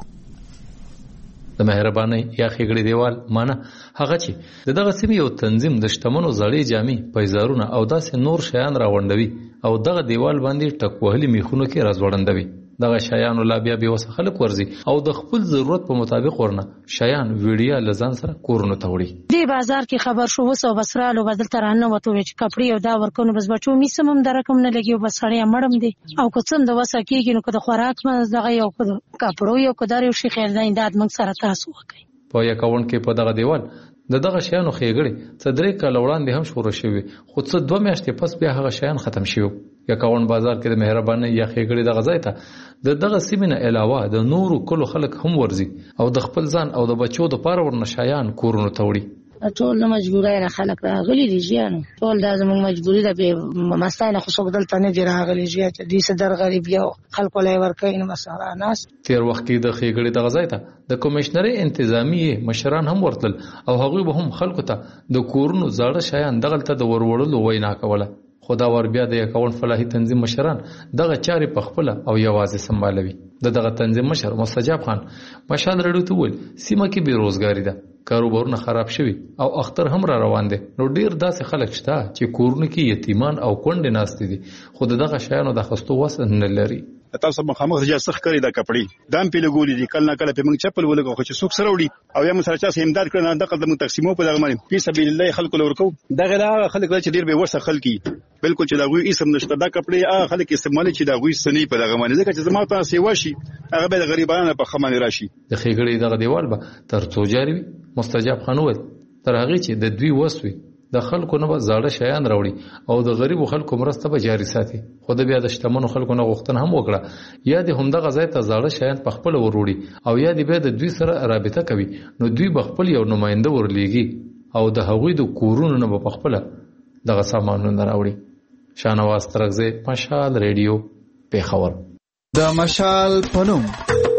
د مهرباني یا خېګړې دیوال معنی هغه چې دغه سیمې یو تنظیم د شتمنو زړې جامې پیزارونه او داسې نور شیان راوړندوي او دغه دیوال باندې ټکوهلي میخونو کې راځوړندوي. دغه شیان لا بیا به وسه خلک ورزي او د خپل ضرورت په مطابق ورنه شیان ویډیا لزان سره کورونه توړي. دی بازار کې خبر شو وسو بسرالو بدل ترانه وته چې کپړې او دا ورکونه بس بچو می سمم د رقم نه لګي بس خړې مړم دي او کوڅم د وسه کېږي نو که د خوراک ما دغه یو کپړو یو کدار یو شي خیر نه انداد موږ سره تاسو وکړي. په یکاون کې په دغه دیوال دغه شیانو خېګړې صدرې کال وړاندې هم شروع شوی خو څه 2 میاشتې پس بیا هغه شیان ختم شوی. یکاون بازار کې د مهرباني یا خېګړې دغه ځای ته دغه سیمه علاوه د نورو کلو خلک هم ورزي او د خپل ځان او د بچو د پاره ورنه شیان کورونه توړي. ټول مجبورای نه خلک راغلي دي ژوند ټول د زموږ مجبوری ده به مستانه خو څوک دلته نه دی راغلي ژوند دي صدر غریب یو خلکو لای ورکاین مسره ناس. تیر وخت کې د خېګړې دغه ځای ته د کمشنري انتظامی مشران هم ورتل او هغه به هم خلکو ته د کورونو زاړه شیان دغه ته د وروړلو وینا کوله. خدا ور بیا د یکاون فلاحي تنظیم مشران دغه چارې په خپل او یوازې سمبالوي. دغه تنظیم مشر مستجاب خان مشال رډو ته ویل سیمه کې بیروزګاری ده، کاروبارونه خراب شوي او اختر هم را روان دي. نو ډیر داسې خلک شته چې کورونه کې یتیمان او کونډې ناست دي خو دغه شیانو د خستو وس نه لري. تاسو مخامخ رجا سخت کړی دا کپړې دام په لګولې دي کله کله په موږ چپل ولګو خو چې څوک سره وړي او یا مسره چا امداد کړنه دغه د تقسیمو په دغه باندې په سبیل الله خلکو لورکو دغه دا خلک چې ډیر به ورسره خلک بالکل چې دا غوي اسم نشته دا کپړې خلک استعمال چې دا غوي سنی په دغه باندې ځکه چې زما ته سیوا شي هغه به د غریبانو په خمانه راشي. د خېګړې دغه دیوال به تر څو جاری مستجاب خان وویل تر هغه چې د دوی وسوي د خلکو نه زاړه شیان راوړي او د غریبو خلکو مرسته به جاری ساتي. خو د بیا د شتمنو خلکو نه غوښتنه هم وکړه یا د همدغه ځای ته زاړه شیان په خپل وروړي او یا د بیا د دوی سره رابطه کوي نو دوی به خپل یو نماینده ورلېږي او د هغوی د کورونو نه په خپل دغه سامانونه راوړي. شانواز ترغزي مشال ریډیو پیښور. د مشال پنوم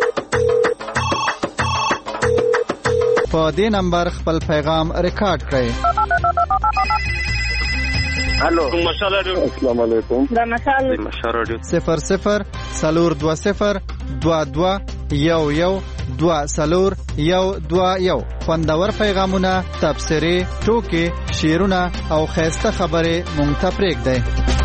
په دې نمبر خپل پیغام ریکارډ کړئ. الو مشال رادیو. السلام علیکم. دا مشال رادیو 00 420 22 11 0202421 خوندور پیغامونه، تبصرې، ټوکې، شعرونه او خیسته خبرې مونږ ته پرېږدئ.